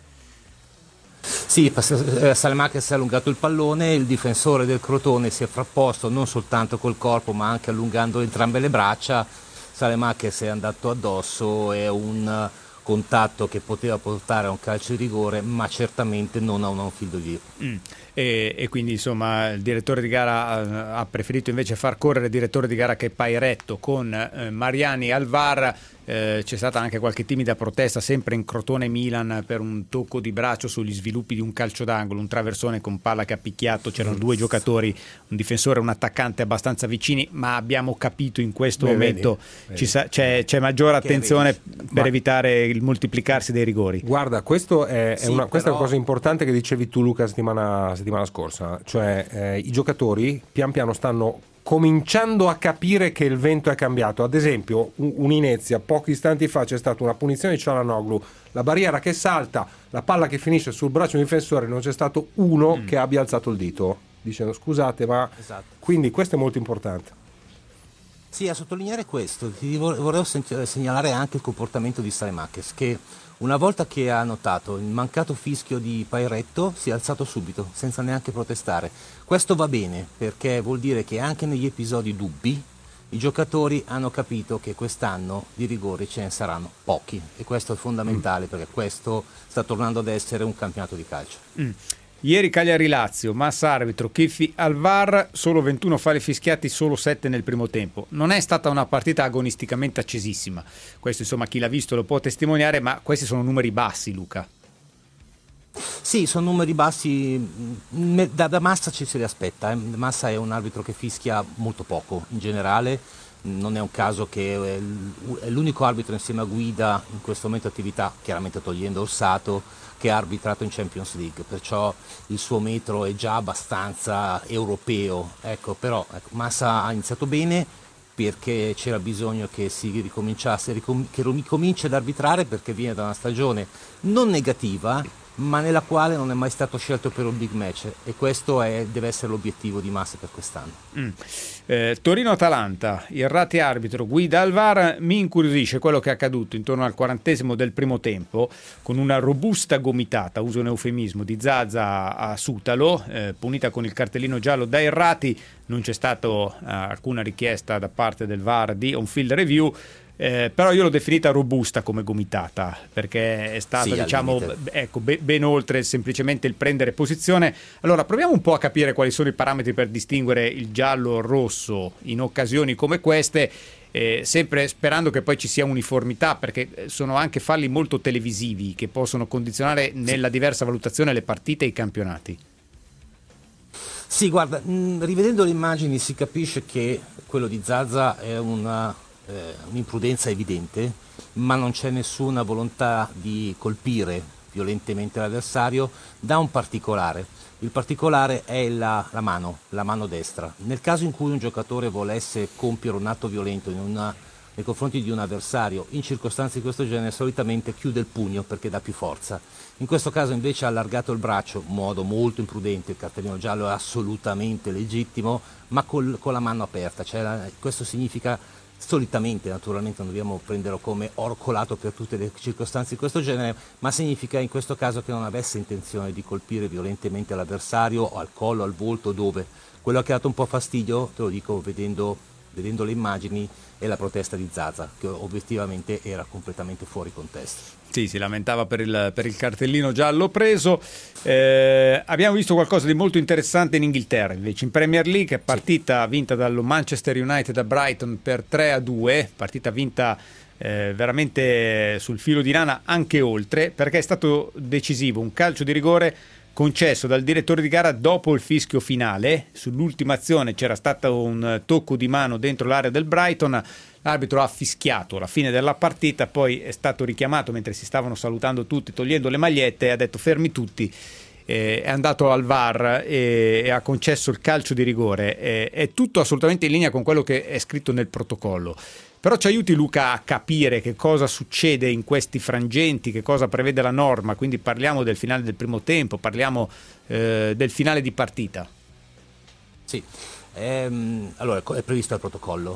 Sì, Saelemaekers ha allungato il pallone, il difensore del Crotone si è frapposto non soltanto col corpo ma anche allungando entrambe le braccia. Saelemaekers è andato addosso, è un contatto che poteva portare a un calcio di rigore, ma certamente non a un on-field review. E quindi insomma il direttore di gara ha preferito invece far correre il direttore di gara che è Pairetto con Mariani al VAR. C'è stata anche qualche timida protesta sempre in Crotone-Milan per un tocco di braccio sugli sviluppi di un calcio d'angolo, un traversone con palla che ha picchiato, c'erano due giocatori, un difensore e un attaccante abbastanza vicini, ma abbiamo capito in questo momento vedi. C'è maggiore attenzione per evitare il moltiplicarsi dei rigori. Guarda, questa è una cosa importante che dicevi tu Luca settimana scorsa, cioè i giocatori pian piano stanno cominciando a capire che il vento è cambiato. Ad esempio un'inezia, pochi istanti fa c'è stata una punizione di Çalhanoğlu, la barriera che salta, la palla che finisce sul braccio del difensore, non c'è stato uno che abbia alzato il dito dicendo scusate, ma quindi questo è molto importante. Sì, a sottolineare questo vorrei segnalare anche il comportamento di Saelemaekers, che una volta che ha notato il mancato fischio di Pairetto si è alzato subito, senza neanche protestare. Questo va bene, perché vuol dire che anche negli episodi dubbi i giocatori hanno capito che quest'anno di rigori ce ne saranno pochi, e questo è fondamentale perché questo sta tornando ad essere un campionato di calcio. Ieri Cagliari-Lazio, massa arbitro, Chiffi al VAR, solo 21 falli fischiati, solo 7 nel primo tempo. Non è stata una partita agonisticamente accesissima. Questo insomma chi l'ha visto lo può testimoniare, ma questi sono numeri bassi, Luca. Sì, sono numeri bassi, da Massa ci si li aspetta. Massa è un arbitro che fischia molto poco in generale, non è un caso che è l'unico arbitro insieme a Guida in questo momento attività, chiaramente togliendo Orsato, che ha arbitrato in Champions League, perciò il suo metro è già abbastanza europeo. Però Massa ha iniziato bene perché c'era bisogno che si ricominciasse, che ricominci ad arbitrare, perché viene da una stagione non negativa, ma nella quale non è mai stato scelto per un big match, e questo deve essere l'obiettivo di Massa per quest'anno. Torino-Atalanta, Irrati arbitro, Guida al VAR. Mi incuriosisce quello che è accaduto intorno al 40° del primo tempo con una robusta gomitata, uso un eufemismo, di Zaza a Sutalo, punita con il cartellino giallo da Irrati. Non c'è stata alcuna richiesta da parte del VAR di on-field review. Però io l'ho definita robusta come gomitata, perché è stata ben oltre semplicemente il prendere posizione. Allora proviamo un po' a capire quali sono i parametri per distinguere il giallo o il rosso in occasioni come queste, sempre sperando che poi ci sia uniformità, perché sono anche falli molto televisivi che possono condizionare nella diversa valutazione le partite e i campionati. Sì, guarda, rivedendo le immagini si capisce che quello di Zaza è un'imprudenza evidente, ma non c'è nessuna volontà di colpire violentemente l'avversario da un particolare. Il particolare è la mano destra. Nel caso in cui un giocatore volesse compiere un atto violento nei confronti di un avversario, in circostanze di questo genere solitamente chiude il pugno perché dà più forza. In questo caso invece ha allargato il braccio, modo molto imprudente, il cartellino giallo è assolutamente legittimo, ma con la mano aperta. Questo significa, solitamente naturalmente non dobbiamo prenderlo come oro colato per tutte le circostanze di questo genere, ma significa in questo caso che non avesse intenzione di colpire violentemente l'avversario o al collo, al volto, dove. Quello che ha dato un po' fastidio, te lo dico vedendo le immagini, è la protesta di Zaza, che obiettivamente era completamente fuori contesto. Sì, si lamentava per il cartellino giallo preso. Abbiamo visto qualcosa di molto interessante in Inghilterra, invece in Premier League, partita vinta dallo Manchester United a Brighton per 3-2, partita vinta veramente sul filo di lana, anche oltre, perché è stato decisivo un calcio di rigore concesso dal direttore di gara dopo il fischio finale. Sull'ultima azione c'era stato un tocco di mano dentro l'area del Brighton, l'arbitro ha fischiato la fine della partita, poi è stato richiamato mentre si stavano salutando tutti togliendo le magliette e ha detto fermi tutti, è andato al VAR e ha concesso il calcio di rigore. È tutto assolutamente in linea con quello che è scritto nel protocollo. Però ci aiuti, Luca, a capire che cosa succede in questi frangenti, che cosa prevede la norma, quindi parliamo del finale del primo tempo, parliamo del finale di partita. Sì, allora è previsto al protocollo,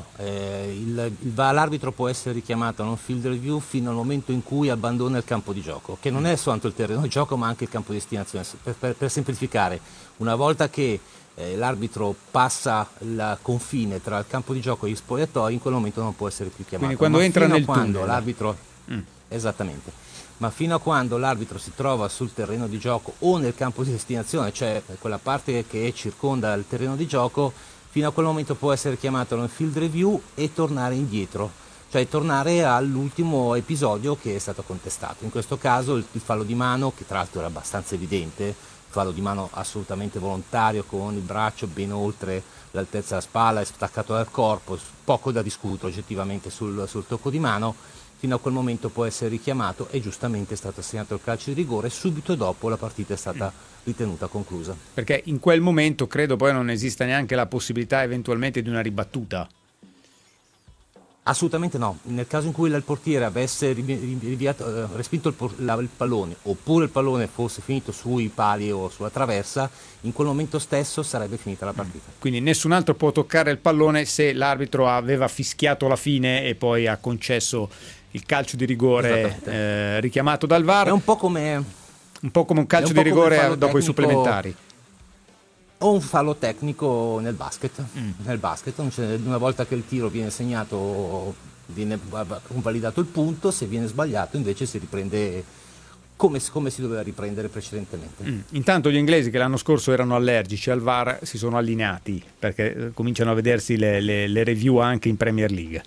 l'arbitro può essere richiamato a un field review fino al momento in cui abbandona il campo di gioco, che non è soltanto il terreno di gioco ma anche il campo di destinazione. Per semplificare, una volta che l'arbitro passa il confine tra il campo di gioco e gli spogliatoi, in quel momento non può essere più chiamato. Quindi quando entra nel tunnel. L'arbitro, esattamente, ma fino a quando l'arbitro si trova sul terreno di gioco o nel campo di destinazione, cioè quella parte che circonda il terreno di gioco, fino a quel momento può essere chiamato a un field review e tornare indietro, cioè tornare all'ultimo episodio che è stato contestato. In questo caso il fallo di mano, che tra l'altro era abbastanza evidente, fallo di mano assolutamente volontario, con il braccio ben oltre l'altezza della spalla e staccato dal corpo, poco da discutere oggettivamente sul tocco di mano. Fino a quel momento può essere richiamato e giustamente è stato assegnato il calcio di rigore. Subito dopo la partita è stata ritenuta conclusa. Perché in quel momento credo poi non esista neanche la possibilità eventualmente di una ribattuta. Assolutamente no. Nel caso in cui il portiere avesse respinto il pallone, oppure il pallone fosse finito sui pali o sulla traversa, in quel momento stesso sarebbe finita la partita. Quindi nessun altro può toccare il pallone se l'arbitro aveva fischiato la fine e poi ha concesso il calcio di rigore richiamato dal VAR. È un po' come un calcio di rigore dopo i supplementari. O un fallo tecnico nel basket. Nel basket una volta che il tiro viene segnato, viene convalidato il punto, se viene sbagliato invece si riprende come si doveva riprendere precedentemente. Intanto gli inglesi, che l'anno scorso erano allergici al VAR, si sono allineati, perché cominciano a vedersi le review anche in Premier League.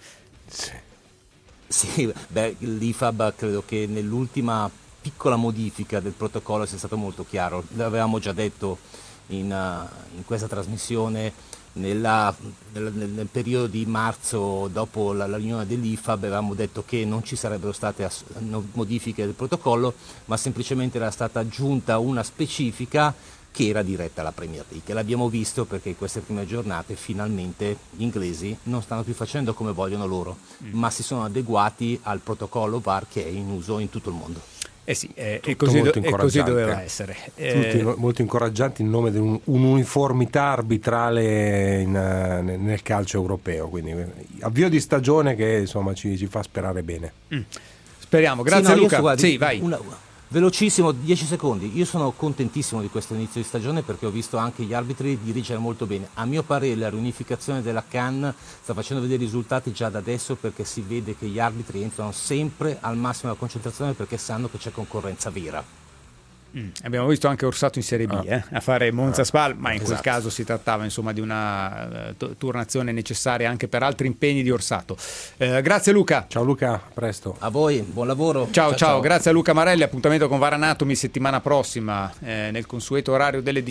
Sì, l'IFAB credo che nell'ultima piccola modifica del protocollo sia stato molto chiaro. L'avevamo già detto in questa trasmissione nel periodo di marzo, dopo la riunione dell'IFAB, avevamo detto che non ci sarebbero state modifiche del protocollo, ma semplicemente era stata aggiunta una specifica che era diretta alla Premier League. L'abbiamo visto perché in queste prime giornate finalmente gli inglesi non stanno più facendo come vogliono loro, ma si sono adeguati al protocollo VAR che è in uso in tutto il mondo. Sì, e così doveva essere. Tutti molto incoraggianti in nome di un'uniformità arbitrale nel calcio europeo. Quindi avvio di stagione che insomma ci fa sperare bene. Speriamo, grazie Luca. Vai. Velocissimo, 10 secondi. Io sono contentissimo di questo inizio di stagione perché ho visto anche gli arbitri dirigere molto bene. A mio parere la riunificazione della CAN sta facendo vedere i risultati già da adesso, perché si vede che gli arbitri entrano sempre al massimo della concentrazione perché sanno che c'è concorrenza vera. Abbiamo visto anche Orsato in Serie B a fare Monza-Spal, ma in quel caso si trattava insomma di una turnazione necessaria anche per altri impegni di Orsato. Grazie Luca. Ciao Luca, a presto. A voi, buon lavoro. Ciao. Grazie a Luca Marelli, appuntamento con VAR Anatomy settimana prossima nel consueto orario delle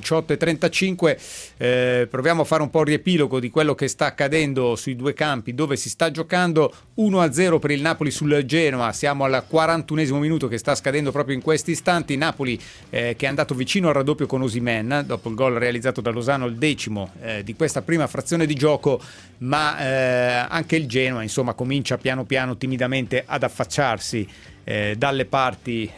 18:35. Proviamo a fare un po' il riepilogo di quello che sta accadendo sui due campi dove si sta giocando. 1-0 per il Napoli sul Genoa, siamo al 41esimo minuto che sta scadendo proprio in questi istanti. Napoli che è andato vicino al raddoppio con Osimhen dopo il gol realizzato da Lozano, il 10° di questa prima frazione di gioco, ma anche il Genoa insomma comincia piano piano timidamente ad affacciarsi dalle parti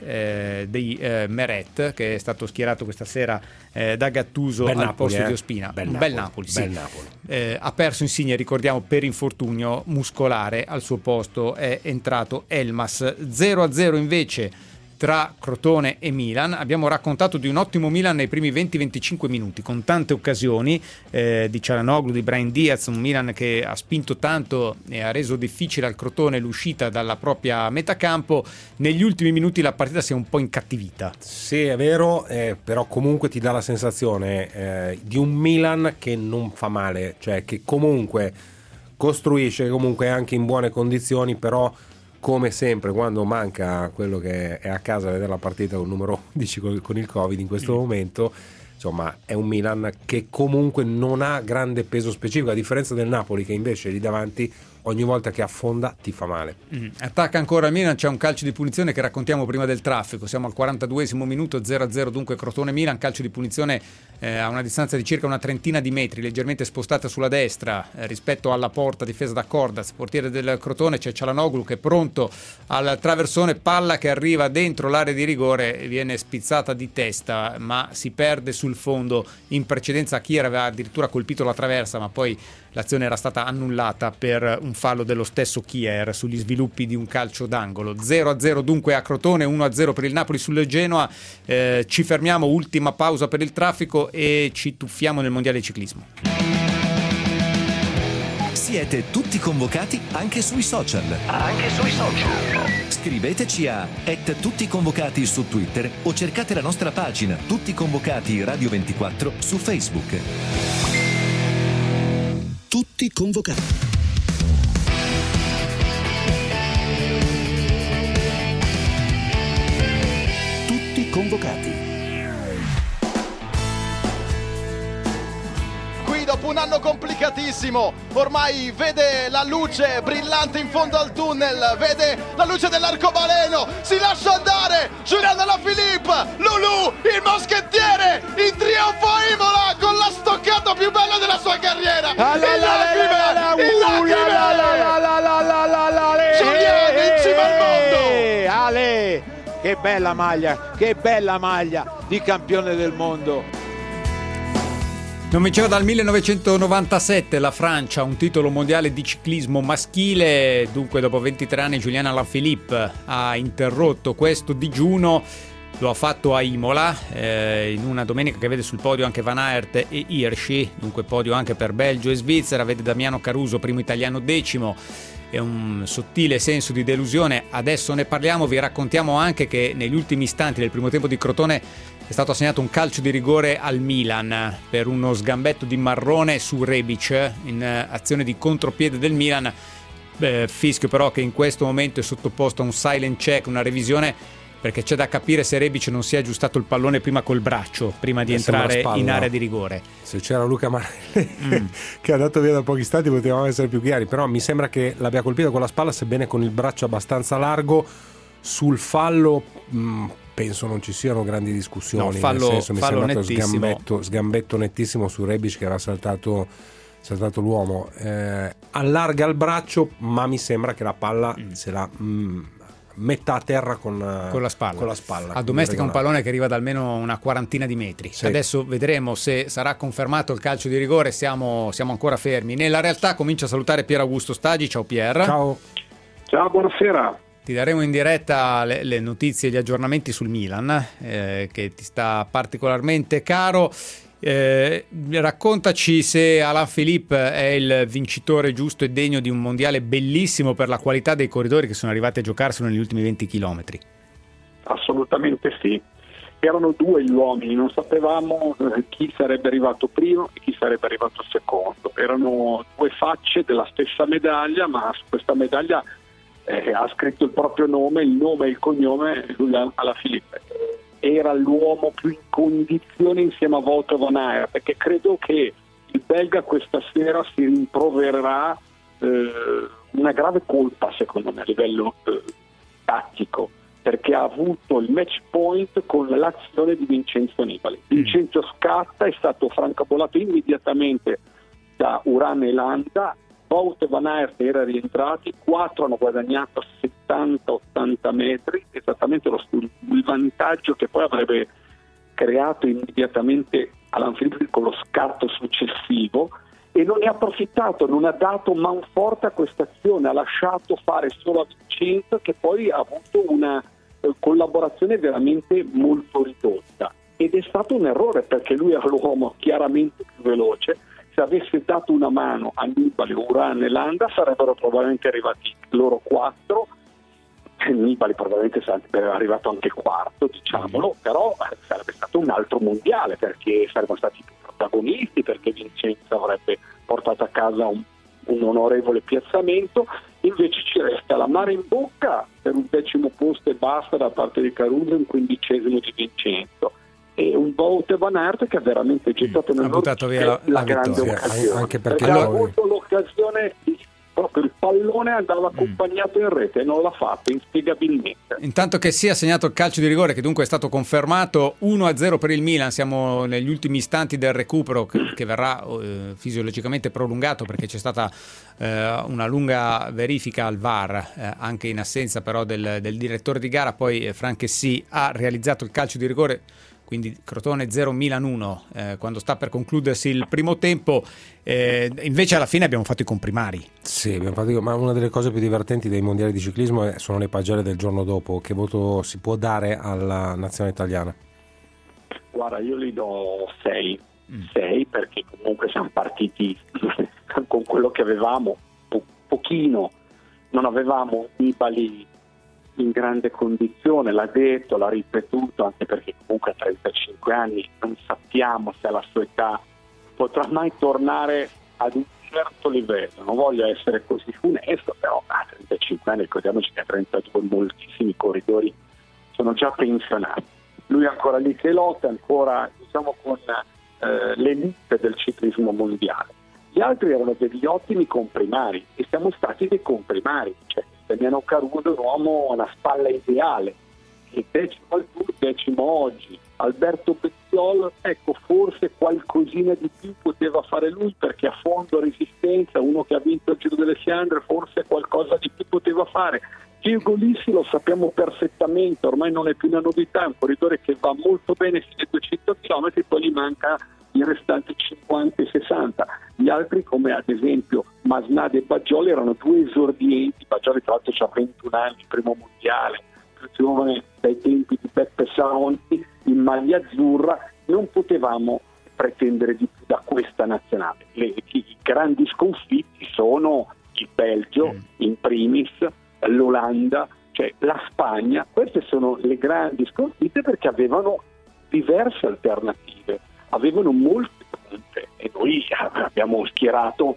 di Meret, che è stato schierato questa sera da Gattuso al Napoli, posto di Ospina. Bel Napoli. Napoli. Ha perso Insigne, ricordiamo, per infortunio muscolare. Al suo posto è entrato Elmas. 0-0 invece tra Crotone e Milan. Abbiamo raccontato di un ottimo Milan nei primi 20-25 minuti, con tante occasioni di Çalhanoğlu, di Brahim Diaz, un Milan che ha spinto tanto e ha reso difficile al Crotone l'uscita dalla propria metacampo. Negli ultimi minuti la partita si è un po' incattivita. Sì, è vero, però comunque ti dà la sensazione di un Milan che non fa male, cioè che comunque costruisce, comunque anche in buone condizioni, però come sempre quando manca quello che è a casa a vedere la partita con il numero 11 con il Covid in questo momento, insomma è un Milan che comunque non ha grande peso specifico, a differenza del Napoli che invece lì davanti ogni volta che affonda ti fa male. Attacca ancora il Milan, c'è un calcio di punizione che raccontiamo prima del traffico, siamo al 42esimo minuto, 0-0 dunque Crotone-Milan, calcio di punizione a una distanza di circa una trentina di metri, leggermente spostata sulla destra rispetto alla porta difesa da Cordas, portiere del Crotone. C'è Çalhanoğlu che è pronto al traversone, palla che arriva dentro l'area di rigore, viene spizzata di testa ma si perde sul fondo. In precedenza Kier aveva addirittura colpito la traversa, ma poi l'azione era stata annullata per un fallo dello stesso Kier sugli sviluppi di un calcio d'angolo. 0-0 dunque a Crotone, 1-0 per il Napoli sul Genoa. Ci fermiamo, ultima pausa per il traffico e ci tuffiamo nel mondiale di ciclismo. Siete tutti convocati anche sui social. Scriveteci a @tutticonvocati su Twitter o cercate la nostra pagina Tutti Convocati Radio 24 su Facebook. Tutti convocati. Tutti convocati. Qui dopo un anno complicatissimo, ormai vede la luce brillante in fondo al tunnel, vede la luce dell'arcobaleno, si lascia andare, Julian Alaphilippe, Lulu, il moschettiere, in trionfo a Imola con la stoccata più bella della sua carriera. Julian in cima al mondo. Ale, che bella maglia di campione del mondo. Non vinceva dal 1997 la Francia un titolo mondiale di ciclismo maschile, dunque dopo 23 anni Julian Alaphilippe ha interrotto questo digiuno, lo ha fatto a Imola in una domenica che vede sul podio anche Van Aert e Hirschi, dunque podio anche per Belgio e Svizzera, vede Damiano Caruso primo italiano 10º. È un sottile senso di delusione, adesso ne parliamo, vi raccontiamo anche che negli ultimi istanti del primo tempo di Crotone è stato assegnato un calcio di rigore al Milan per uno sgambetto di Marrone su Rebic in azione di contropiede del Milan, fischio però che in questo momento è sottoposto a un silent check, una revisione, perché c'è da capire se Rebic non si è aggiustato il pallone prima col braccio, prima di entrare in area di rigore. Se c'era Luca Marelli che è andato via da pochi istanti potevamo essere più chiari, però mi sembra che l'abbia colpito con la spalla, sebbene con il braccio abbastanza largo. Sul fallo penso non ci siano grandi discussioni, no, fallo, nel senso mi fallo sembra nettissimo. Sgambetto nettissimo su Rebic che era saltato l'uomo, allarga il braccio ma mi sembra che la palla se la metta a terra con la spalla. Addomestica un pallone che arriva da almeno una quarantina di metri. Sì. Adesso vedremo se sarà confermato il calcio di rigore, siamo ancora fermi. Nella realtà comincio a salutare Pier Augusto Stagi. Ciao Pier. Ciao, buonasera. Ti daremo in diretta le notizie e gli aggiornamenti sul Milan, che ti sta particolarmente caro. Raccontaci se Alaphilippe è il vincitore giusto e degno di un mondiale bellissimo per la qualità dei corridori che sono arrivati a giocarselo negli ultimi 20 chilometri. Assolutamente sì. erano due gli uomini, non sapevamo chi sarebbe arrivato primo e chi sarebbe arrivato secondo. Erano due facce della stessa medaglia, ma su questa medaglia ha scritto il proprio nome, il nome e il cognome Julian Alaphilippe. Era l'uomo più in condizione insieme a Wout van Aert, perché credo che il belga questa sera si rimprovererà una grave colpa, secondo me, a livello tattico, perché ha avuto il match point con l'azione di Vincenzo Nibali. Vincenzo scatta, è stato francabolato immediatamente da Uran e Landa. Wout van Aert era rientrati, 4 hanno guadagnato 70-80 metri, esattamente il vantaggio che poi avrebbe creato immediatamente Alaphilippe con lo scatto successivo, e non ne ha approfittato, non ha dato manforte a questa azione, ha lasciato fare solo a Vincenzo, che poi ha avuto una collaborazione veramente molto ridotta, ed è stato un errore, perché lui era l'uomo chiaramente più veloce. Se avesse dato una mano a Nibali, Uran e Landa, sarebbero probabilmente arrivati loro 4. Nibali probabilmente sarebbe arrivato anche quarto, diciamolo, però sarebbe stato un altro mondiale, perché saremmo stati più protagonisti, perché Vincenzo avrebbe portato a casa un onorevole piazzamento. Invece ci resta l'amaro in bocca per un 10° posto e basta da parte di Caruso e un 15° di Vincenzo, e un Wout van Aert che ha veramente gettato nel buttato via la grande vittoria, occasione, anche perché ha avuto l'occasione, proprio il pallone andava accompagnato in rete e non l'ha fatto inspiegabilmente. Intanto che sia segnato il calcio di rigore, che dunque è stato confermato, 1-0 per il Milan. Siamo negli ultimi istanti del recupero che verrà fisiologicamente prolungato, perché c'è stata una lunga verifica al VAR, anche in assenza però del direttore di gara. Poi Franchessy ha realizzato il calcio di rigore, quindi Crotone 0 Milan 1 quando sta per concludersi il primo tempo. Invece alla fine abbiamo fatto i comprimari. Sì, abbiamo fatto, ma una delle cose più divertenti dei mondiali di ciclismo sono le pagelle del giorno dopo. Che voto si può dare alla nazionale italiana? Guarda, io gli do 6, perché comunque siamo partiti con quello che avevamo, pochino, non avevamo Nibali in grande condizione, l'ha detto, l'ha ripetuto, anche perché comunque a 35 anni non sappiamo se alla sua età potrà mai tornare ad un certo livello. Non voglio essere così funesto, però a 35 anni ricordiamoci che a 32 moltissimi corridori sono già pensionati. Lui è ancora lì che lotta, ancora diciamo con l'elite del ciclismo mondiale. Gli altri erano degli ottimi comprimari e siamo stati dei comprimari, cioè Damiano Caruso è un uomo a una spalla ideale, il 10° al Tour, 10° oggi. Alberto Bettiol, ecco, forse qualcosina di più poteva fare lui, perché a fondo resistenza, uno che ha vinto il Giro delle Fiandre, forse qualcosa di più poteva fare. Diego Lissi lo sappiamo perfettamente, ormai non è più una novità, è un corridore che va molto bene fino ai 200 km, poi gli manca i restanti 50 e 60. Gli altri, come ad esempio Masnada e Baggioli, erano due esordienti. Baggioli tra l'altro ha 21 anni, primo mondiale, più giovane dai tempi di Beppe Saonti, in maglia azzurra. Non potevamo pretendere di più da questa nazionale. I grandi sconfitti sono il Belgio in primis, l'Olanda, cioè la Spagna. Queste sono le grandi sconfitte, perché avevano diverse alternative, avevano molte punte, e noi abbiamo schierato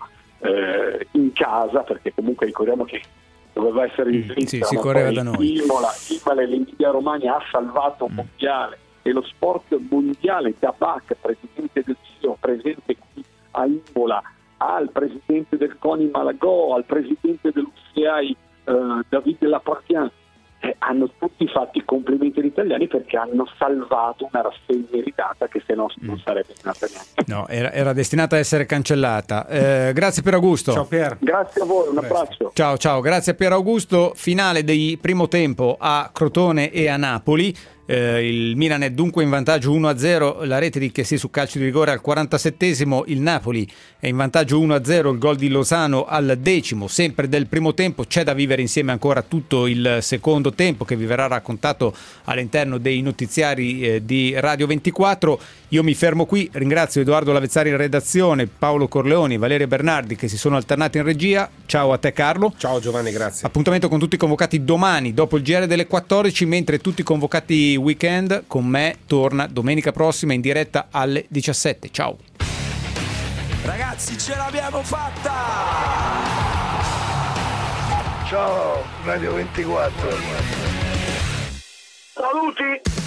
in casa, perché comunque ricordiamo che doveva essere in Svizzera, si correva da noi. Imola e l'Emilia Romagna ha salvato un mondiale, e lo sport mondiale da Bach, presidente del CIO, presente qui a Imola, al presidente del CONI Malagò, al presidente dell'UCI Davide Lapartian, hanno tutti fatto i complimenti agli italiani, perché hanno salvato una rassegna iritata che se no non sarebbe stata neanche. No, era destinata a essere cancellata. Grazie Pier Augusto. Ciao Pier. Grazie a voi, un abbraccio. Ciao, grazie a Pier Augusto. Finale di primo tempo a Crotone e a Napoli. Il Milan è dunque in vantaggio 1-0, la rete di Chessy su calcio di rigore al 47esimo, il Napoli è in vantaggio 1-0, il gol di Lozano al 10° sempre del primo tempo. C'è da vivere insieme ancora tutto il secondo tempo, che vi verrà raccontato all'interno dei notiziari di Radio 24. Io mi fermo qui, ringrazio Edoardo Lavezzari in redazione, Paolo Corleoni, Valerio Bernardi che si sono alternati in regia. Ciao a te Carlo. Ciao Giovanni, grazie. Appuntamento con tutti i convocati domani dopo il GR delle 14, mentre tutti i convocati Complimenti Weekend con me torna domenica prossima in diretta alle 17. Ciao ragazzi, ce l'abbiamo fatta. Ciao Radio 24. Saluti.